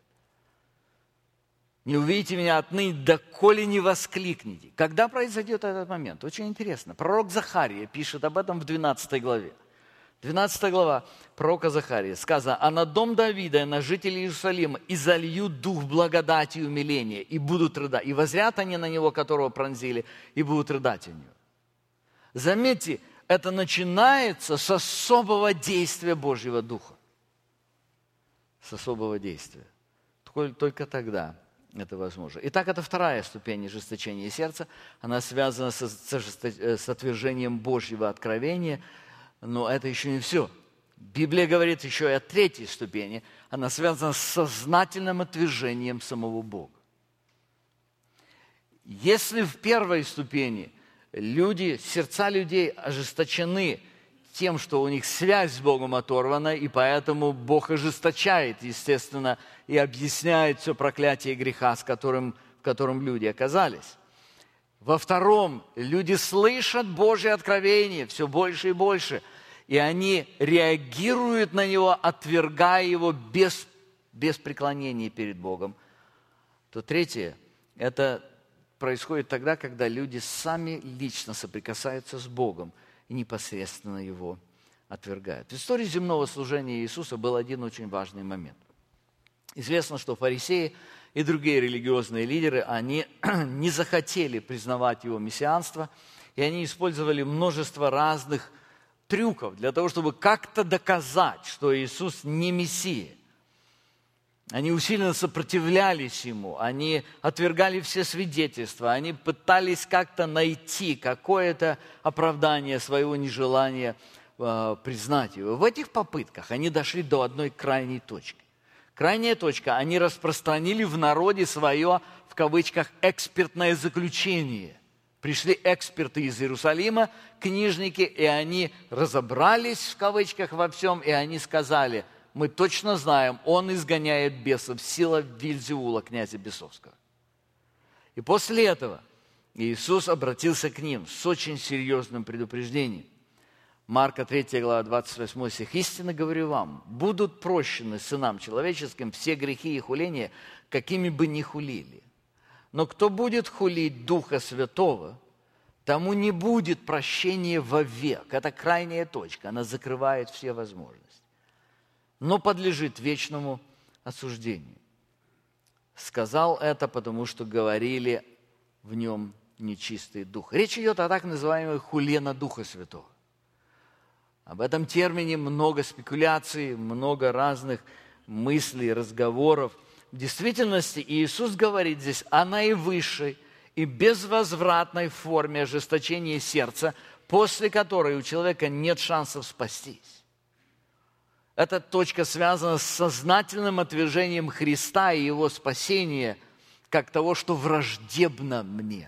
Не увидите меня отныне, доколе не воскликнете. Когда произойдет этот момент? Очень интересно. Пророк Захария пишет об этом в двенадцатой главе. двенадцатая глава пророка Захария. Сказано: «А на дом Давида и на жителей Иерусалима изолью дух благодати и умиления, и будут рыдать. И возрят они на него, которого пронзили, и будут рыдать у него». Заметьте, это начинается с особого действия Божьего Духа. С особого действия. Только тогда это возможно. Итак, это вторая ступень ожесточения сердца. Она связана с, с отвержением Божьего откровения. Но это еще не все. Библия говорит еще и о третьей ступени. Она связана с сознательным отвержением самого Бога. Если в первой ступени люди, сердца людей ожесточены тем, что у них связь с Богом оторвана, и поэтому Бог ожесточает, естественно, и объясняет все проклятие греха, с которым, в котором люди оказались. Во втором, люди слышат Божье откровение все больше и больше, и они реагируют на него, отвергая его без, без преклонения перед Богом. То третье, это происходит тогда, когда люди сами лично соприкасаются с Богом и непосредственно его отвергают. В истории земного служения Иисуса был один очень важный момент. Известно, что фарисеи и другие религиозные лидеры, они не захотели признавать его мессианство, и они использовали множество разных трюков для того, чтобы как-то доказать, что Иисус не Мессия. Они усиленно сопротивлялись Ему, они отвергали все свидетельства, они пытались как-то найти какое-то оправдание своего нежелания э, признать Его. В этих попытках они дошли до одной крайней точки. Крайняя точка, они распространили в народе свое, в кавычках, экспертное заключение. Пришли эксперты из Иерусалима, книжники, и они разобрались, в кавычках, во всем, и они сказали: мы точно знаем, он изгоняет бесов, сила Вельзевула, князя бесовского. И после этого Иисус обратился к ним с очень серьезным предупреждением. Марка третья глава, двадцать восьмой стих. «Истинно говорю вам, будут прощены сынам человеческим все грехи и хуления, какими бы ни хулили. Но кто будет хулить Духа Святого, тому не будет прощения вовек». Это крайняя точка, она закрывает все возможности. Но подлежит вечному осуждению. Сказал это, потому что говорили в нем нечистый дух. Речь идет о так называемой хуле на Духа Святого. Об этом термине много спекуляций, много разных мыслей, разговоров. В действительности Иисус говорит здесь о наивысшей и безвозвратной форме ожесточения сердца, после которой у человека нет шансов спастись. Эта точка связана с сознательным отвержением Христа и Его спасения, как того, что враждебно мне.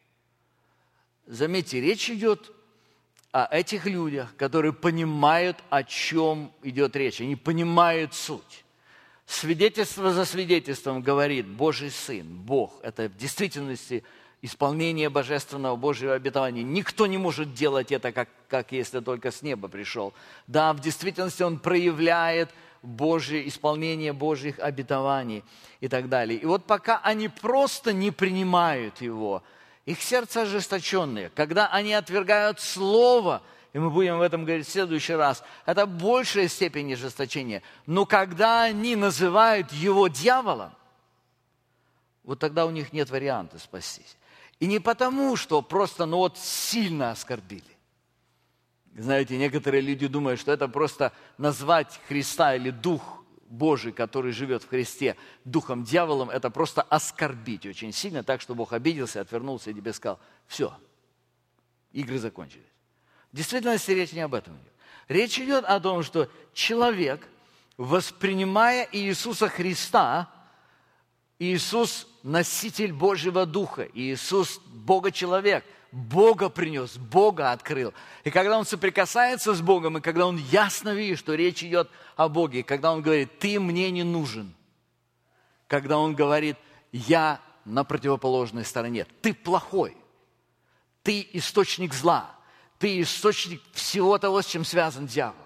Заметьте, речь идет о этих людях, которые понимают, о чем идет речь. Они понимают суть. Свидетельство за свидетельством говорит Божий Сын, Бог. Это в действительности исполнение божественного Божьего обетования. Никто не может делать это, как, как если только с неба пришел. Да, в действительности Он проявляет Божье, исполнение Божьих обетований и так далее. И вот пока они просто не принимают Его, их сердца ожесточенные, когда они отвергают Слово, и мы будем об этом говорить в следующий раз, это большая степень ожесточения. Но когда они называют его дьяволом, вот тогда у них нет варианта спастись. И не потому, что просто, ну вот, сильно оскорбили. Знаете, некоторые люди думают, что это просто назвать Христа или Дух Божий, который живет в Христе, духом дьяволом, это просто оскорбить очень сильно, так, что Бог обиделся, отвернулся и тебе сказал, все, игры закончились. В действительности речь не об этом идет. Речь идет о том, что человек, воспринимая Иисуса Христа, Иисус – носитель Божьего Духа, Иисус – Бога-человек, Бога принес, Бога открыл. И когда он соприкасается с Богом, и когда он ясно видит, что речь идет о Боге, и когда он говорит, ты мне не нужен, когда он говорит, я на противоположной стороне, ты плохой, ты источник зла, ты источник всего того, с чем связан дьявол.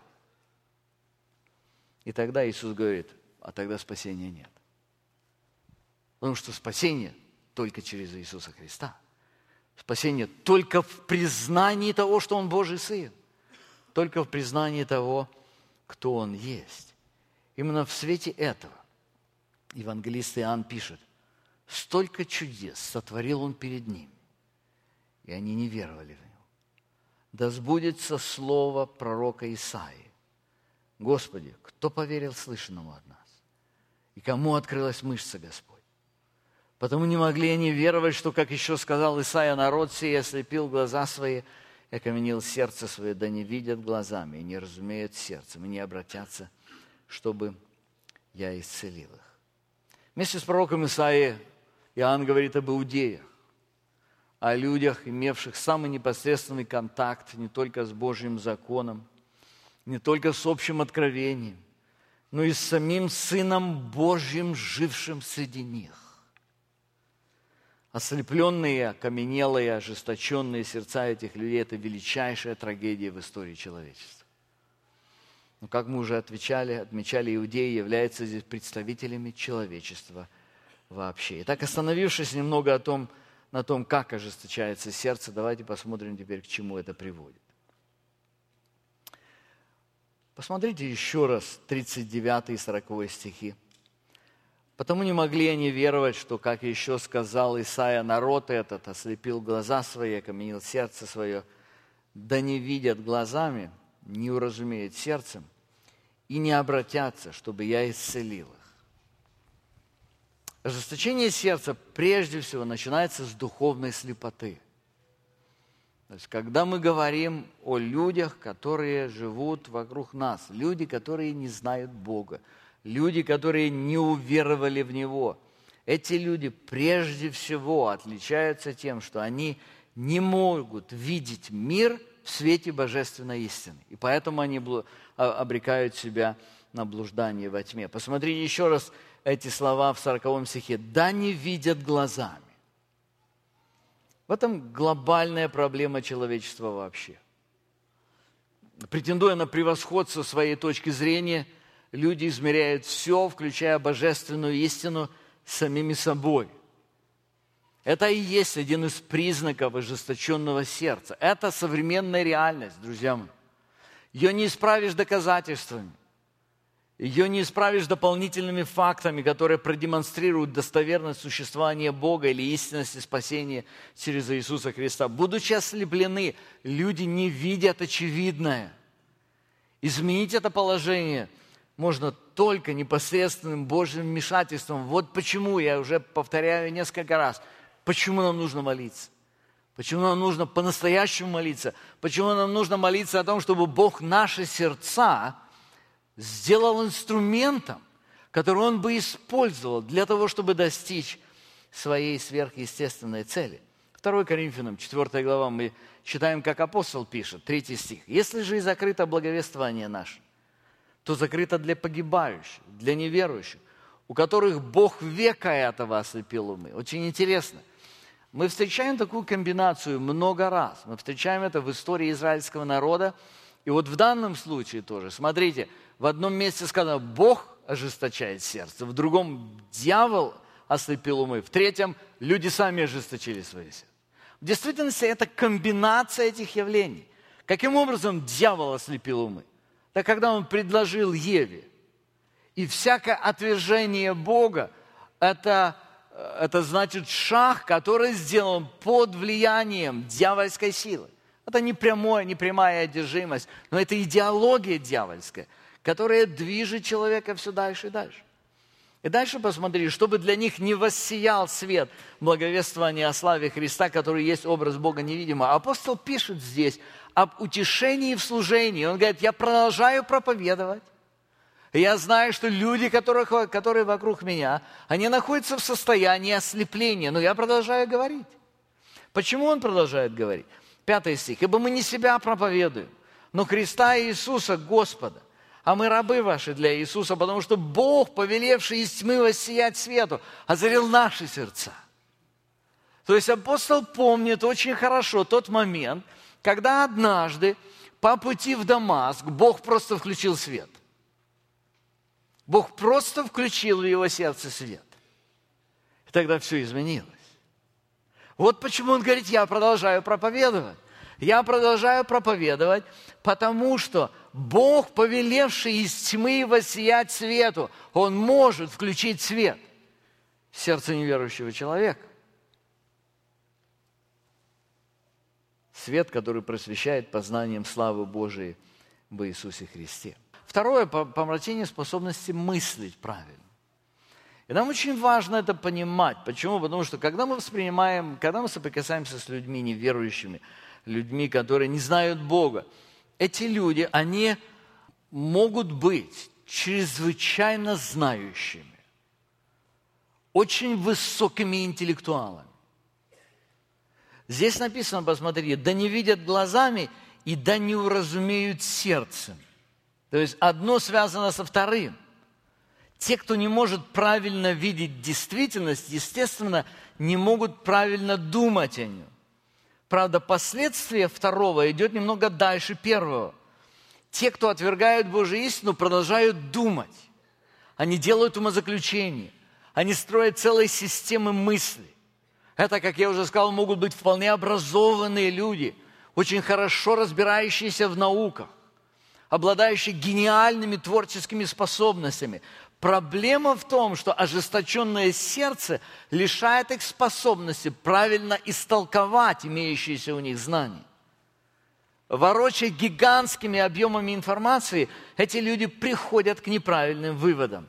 И тогда Иисус говорит, а тогда спасения нет. Потому что спасение только через Иисуса Христа. Спасение только в признании того, что Он Божий Сын. Только в признании того, кто Он есть. Именно в свете этого евангелист Иоанн пишет, столько чудес сотворил Он перед ними, и они не веровали в Него. Да сбудется слово пророка Исаии. Господи, кто поверил слышанному от нас? И кому открылась мышца Господь? Потому не могли они веровать, что, как еще сказал Исаия, народ сей ослепил глаза свои и окаменил сердце свое, да не видят глазами, и не разумеют сердцем, и не обратятся, чтобы я исцелил их. Вместе с пророком Исаией Иоанн говорит об иудеях, о людях, имевших самый непосредственный контакт не только с Божьим законом, не только с общим откровением, но и с самим Сыном Божьим, жившим среди них. Ослепленные, окаменелые, ожесточенные сердца этих людей – это величайшая трагедия в истории человечества. Но, как мы уже отвечали, отмечали, иудеи являются здесь представителями человечества вообще. Итак, остановившись немного о том, на том, как ожесточается сердце, давайте посмотрим теперь, к чему это приводит. Посмотрите еще раз тридцать девятый и сороковой стихи. «Потому не могли они веровать, что, как еще сказал Исаия, народ этот ослепил глаза свои, окаменил сердце свое, да не видят глазами, не уразумеют сердцем, и не обратятся, чтобы я исцелил их». Ожесточение сердца прежде всего начинается с духовной слепоты. То есть, когда мы говорим о людях, которые живут вокруг нас, люди, которые не знают Бога, люди, которые не уверовали в Него, эти люди прежде всего отличаются тем, что они не могут видеть мир в свете божественной истины. И поэтому они обрекают себя на блуждание во тьме. Посмотрите еще раз эти слова в сороковом стихе. «Да не видят глазами». В этом глобальная проблема человечества вообще. Претендуя на превосходство своей точки зрения, люди измеряют все, включая божественную истину, самими собой. Это и есть один из признаков ожесточенного сердца. Это современная реальность, друзья мои. Ее не исправишь доказательствами. Ее не исправишь дополнительными фактами, которые продемонстрируют достоверность существования Бога или истинности спасения через Иисуса Христа. Будучи ослеплены, люди не видят очевидное. Изменить это положение можно только непосредственным Божьим вмешательством. Вот почему, я уже повторяю несколько раз, почему нам нужно молиться. Почему нам нужно по-настоящему молиться. Почему нам нужно молиться о том, чтобы Бог наши сердца сделал инструментом, который Он бы использовал для того, чтобы достичь своей сверхъестественной цели. второе Коринфянам, четвёртая глава, мы читаем, как апостол пишет, третий стих. «Если же и закрыто благовествование наше, то закрыто для погибающих, для неверующих, у которых Бог века этого ослепил умы». Очень интересно. Мы встречаем такую комбинацию много раз. Мы встречаем это в истории израильского народа. И вот в данном случае тоже. Смотрите, в одном месте сказано, Бог ожесточает сердце, в другом дьявол ослепил умы, в третьем люди сами ожесточили свои сердца. В действительности это комбинация этих явлений. Каким образом дьявол ослепил умы? Так когда он предложил Еве. И всякое отвержение Бога, это, это значит шаг, который сделан под влиянием дьявольской силы. Это не прямая, не прямая одержимость, но это идеология дьявольская, которая движет человека все дальше и дальше. И дальше посмотри, чтобы для них не воссиял свет благовествования о славе Христа, который есть образ Бога невидимого. Апостол пишет здесь об утешении в служении. Он говорит, я продолжаю проповедовать. И я знаю, что люди, которых, которые вокруг меня, они находятся в состоянии ослепления, но я продолжаю говорить. Почему он продолжает говорить? Пятый стих. «Ибо мы не себя проповедуем, но Христа и Иисуса Господа. А мы рабы ваши для Иисуса, потому что Бог, повелевший из тьмы воссиять свету, озарил наши сердца». То есть апостол помнит очень хорошо тот момент, когда однажды по пути в Дамаск Бог просто включил свет. Бог просто включил в его сердце свет. И тогда все изменилось. Вот почему он говорит, я продолжаю проповедовать. Я продолжаю проповедовать, потому что Бог, повелевший из тьмы воссиять свету, Он может включить свет в сердце неверующего человека. Свет, который просвещает познанием славы Божией в Иисусе Христе. Второе, помрачение способности мыслить правильно. И нам очень важно это понимать. Почему? Потому что когда мы воспринимаем, когда мы соприкасаемся с людьми неверующими, людьми, которые не знают Бога, эти люди, они могут быть чрезвычайно знающими, очень высокими интеллектуалами. Здесь написано, посмотрите, да не видят глазами и да не уразумеют сердцем. То есть одно связано со вторым. Те, кто не может правильно видеть действительность, естественно, не могут правильно думать о нем. Правда, последствие второго идет немного дальше первого. Те, кто отвергают Божью истину, продолжают думать. Они делают умозаключения. Они строят целые системы мыслей. Это, как я уже сказал, могут быть вполне образованные люди, очень хорошо разбирающиеся в науках, обладающие гениальными творческими способностями. Проблема в том, что ожесточенное сердце лишает их способности правильно истолковать имеющиеся у них знания. Ворочая гигантскими объемами информации, эти люди приходят к неправильным выводам.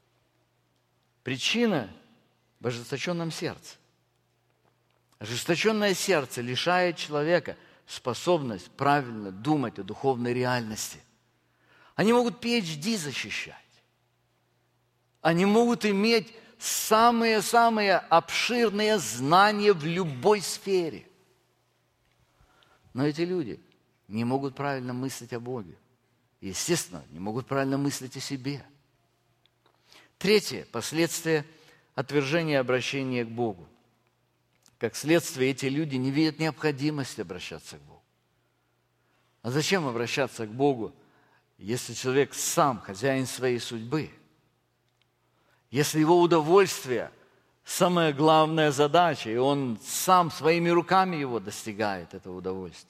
Причина в ожесточенном сердце. Ожесточенное сердце лишает человека способность правильно думать о духовной реальности. Они могут пи эйч ди защищать. Они могут иметь самые-самые обширные знания в любой сфере. Но эти люди не могут правильно мыслить о Боге. Естественно, не могут правильно мыслить о себе. Третье – последствие отвержения обращения к Богу. Как следствие, эти люди не видят необходимости обращаться к Богу. А зачем обращаться к Богу, если человек сам хозяин своей судьбы? Если его удовольствие – самая главная задача, и он сам своими руками его достигает, этого удовольствия.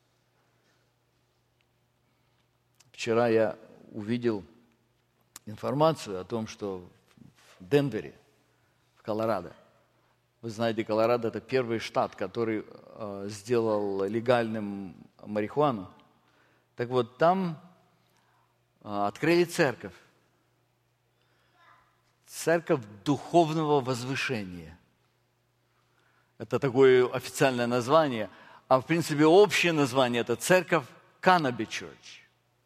Вчера я увидел информацию о том, что в Денвере, в Колорадо, вы знаете, Колорадо – это первый штат, который э, сделал легальным марихуану. Так вот, там э, открыли церковь. Церковь духовного возвышения. Это такое официальное название. А в принципе общее название – это церковь Canopy Church.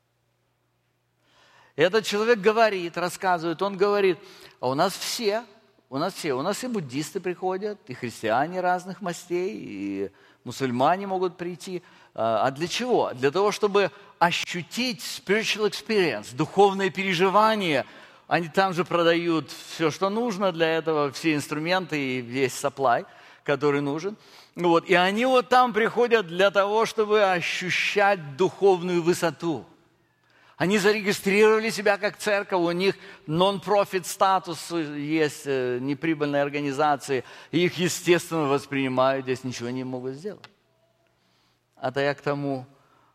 И этот человек говорит, рассказывает, он говорит, а у нас все... У нас все, у нас и буддисты приходят, и христиане разных мастей, и мусульмане могут прийти. А для чего? Для того, чтобы ощутить spiritual experience, духовное переживание. Они там же продают все, что нужно для этого, все инструменты и весь supply, который нужен. Вот. И они вот там приходят для того, чтобы ощущать духовную высоту. Они зарегистрировали себя как церковь, у них нон-профит статус есть, неприбыльные организации, и их, естественно, воспринимают, здесь ничего не могут сделать. Это я к тому,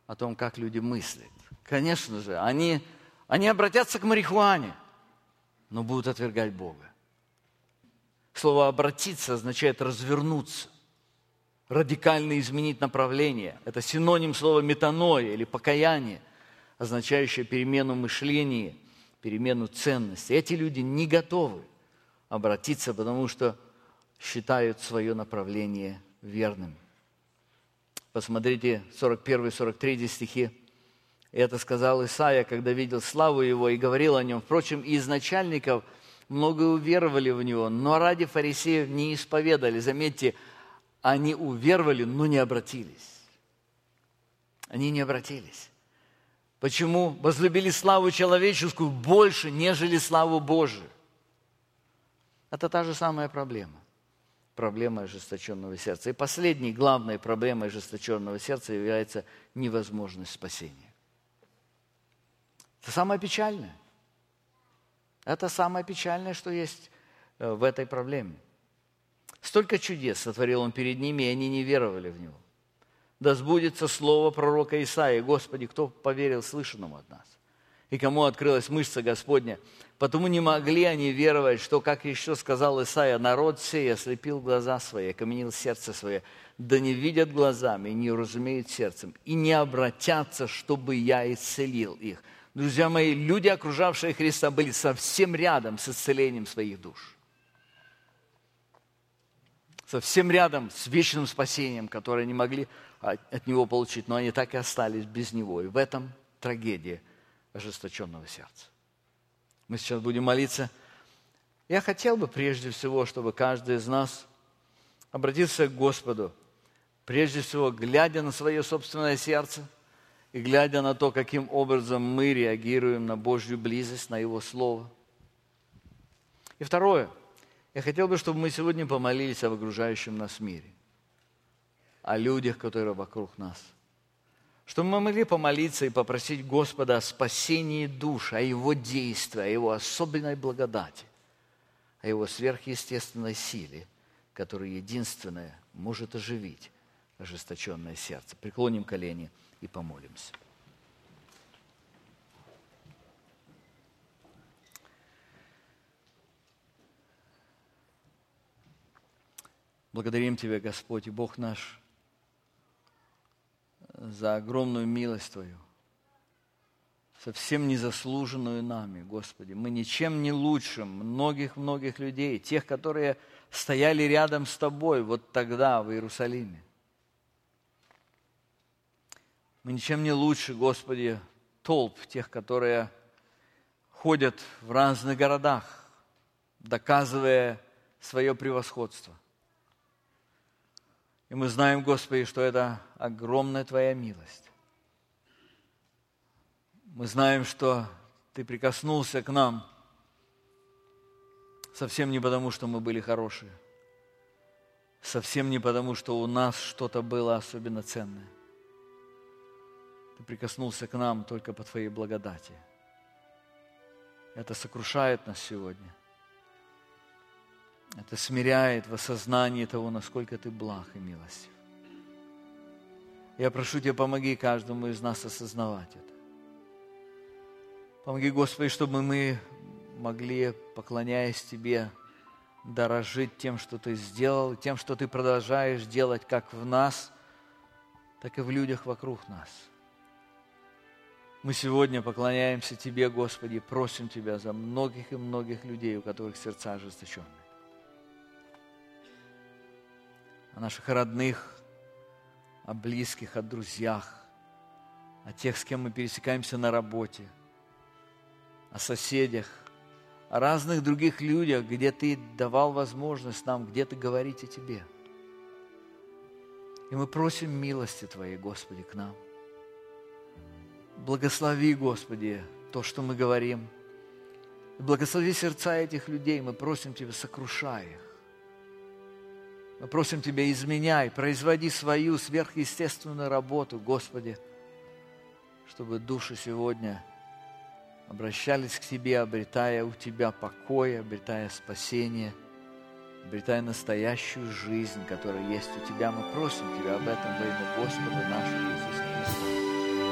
о том, как люди мыслят. Конечно же, они, они обратятся к марихуане, но будут отвергать Бога. Слово «обратиться» означает развернуться, радикально изменить направление. Это синоним слова «метаноя» или «покаяние», означающее перемену мышления, перемену ценностей. Эти люди не готовы обратиться, потому что считают свое направление верным. Посмотрите сорок первый сорок третий стихи. «Это сказал Исаия, когда видел славу его и говорил о нем. Впрочем, из начальников много уверовали в него, но ради фарисеев не исповедали». Заметьте, они уверовали, но не обратились. Они не обратились. Почему? Возлюбили славу человеческую больше, нежели славу Божию. Это та же самая проблема. Проблема ожесточенного сердца. И последней, главной проблемой ожесточенного сердца является невозможность спасения. Это самое печальное. Это самое печальное, что есть в этой проблеме. Столько чудес сотворил Он перед ними, и они не веровали в Него. Да сбудется слово пророка Исаии: «Господи, кто поверил слышанному от нас? И кому открылась мышца Господня? Потому не могли они веровать, что, как еще сказал Исаия, народ сей ослепил глаза свои, окаменил сердце свое, да не видят глазами, и не уразумеют сердцем, и не обратятся, чтобы я исцелил их». Друзья мои, люди, окружавшие Христа, были совсем рядом с исцелением своих душ. Совсем рядом с вечным спасением, которое они могли от Него получить, но они так и остались без Него. И в этом трагедия ожесточенного сердца. Мы сейчас будем молиться. Я хотел бы прежде всего, чтобы каждый из нас обратился к Господу, прежде всего, глядя на свое собственное сердце и глядя на то, каким образом мы реагируем на Божью близость, на Его Слово. И второе. Я хотел бы, чтобы мы сегодня помолились об окружающем нас мире, о людях, которые вокруг нас. Чтобы мы могли помолиться и попросить Господа о спасении душ, о Его действии, о Его особенной благодати, о Его сверхъестественной силе, которая единственная может оживить ожесточенное сердце. Преклоним колени и помолимся. Благодарим Тебя, Господь и Бог наш, за огромную милость Твою, совсем незаслуженную нами, Господи. Мы ничем не лучше многих-многих людей, тех, которые стояли рядом с Тобой вот тогда в Иерусалиме. Мы ничем не лучше, Господи, толп тех, которые ходят в разных городах, доказывая свое превосходство. И мы знаем, Господи, что это огромная Твоя милость. Мы знаем, что Ты прикоснулся к нам совсем не потому, что мы были хорошие, совсем не потому, что у нас что-то было особенно ценное. Ты прикоснулся к нам только по Твоей благодати. Это сокрушает нас сегодня. Это смиряет в осознании того, насколько Ты благ и милостив. Я прошу Тебя, помоги каждому из нас осознавать это. Помоги, Господи, чтобы мы могли, поклоняясь Тебе, дорожить тем, что Ты сделал, тем, что Ты продолжаешь делать как в нас, так и в людях вокруг нас. Мы сегодня поклоняемся Тебе, Господи, просим Тебя за многих и многих людей, у которых сердца ожесточенные. О наших родных, о близких, о друзьях, о тех, с кем мы пересекаемся на работе, о соседях, о разных других людях, где Ты давал возможность нам где-то говорить о Тебе. И мы просим милости Твоей, Господи, к нам. Благослови, Господи, то, что мы говорим. И благослови сердца этих людей. Мы просим Тебя, сокрушай их. Мы просим Тебя, изменяй, производи свою сверхъестественную работу, Господи, чтобы души сегодня обращались к Тебе, обретая у Тебя покой, обретая спасение, обретая настоящую жизнь, которая есть у Тебя. Мы просим Тебя об этом во имя Господа нашего Иисуса Христа.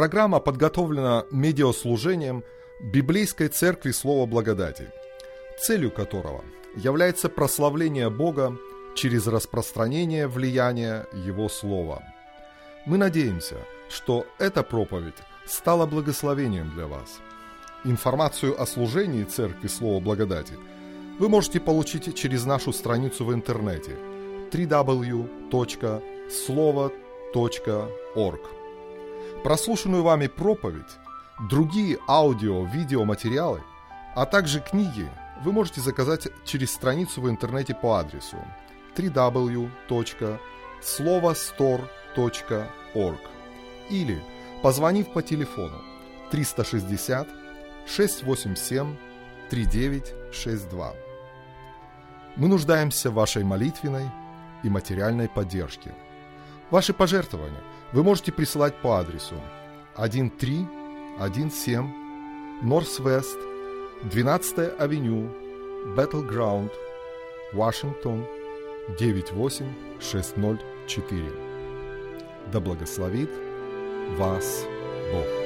Программа подготовлена медиаслужением Библейской Церкви Слова Благодати, целью которого является прославление Бога через распространение влияния Его Слова. Мы надеемся, что эта проповедь стала благословением для вас. Информацию о служении Церкви Слова Благодати вы можете получить через нашу страницу в интернете дабл ю дабл ю дабл ю точка слово точка орг. Прослушанную вами проповедь, другие аудио-видеоматериалы, а также книги вы можете заказать через страницу в интернете по адресу дабл ю дабл ю дабл ю точка слово стор точка орг или позвонив по телефону триста шестьдесят шестьсот восемьдесят семь тридцать девять шестьдесят два. Мы нуждаемся в вашей молитвенной и материальной поддержке. Ваши пожертвования вы можете присылать по адресу тысяча триста семнадцать Норс-Вест, двенадцатая авеню, Battleground, Вашингтон, девять восемь шесть ноль четыре. Да благословит вас Бог.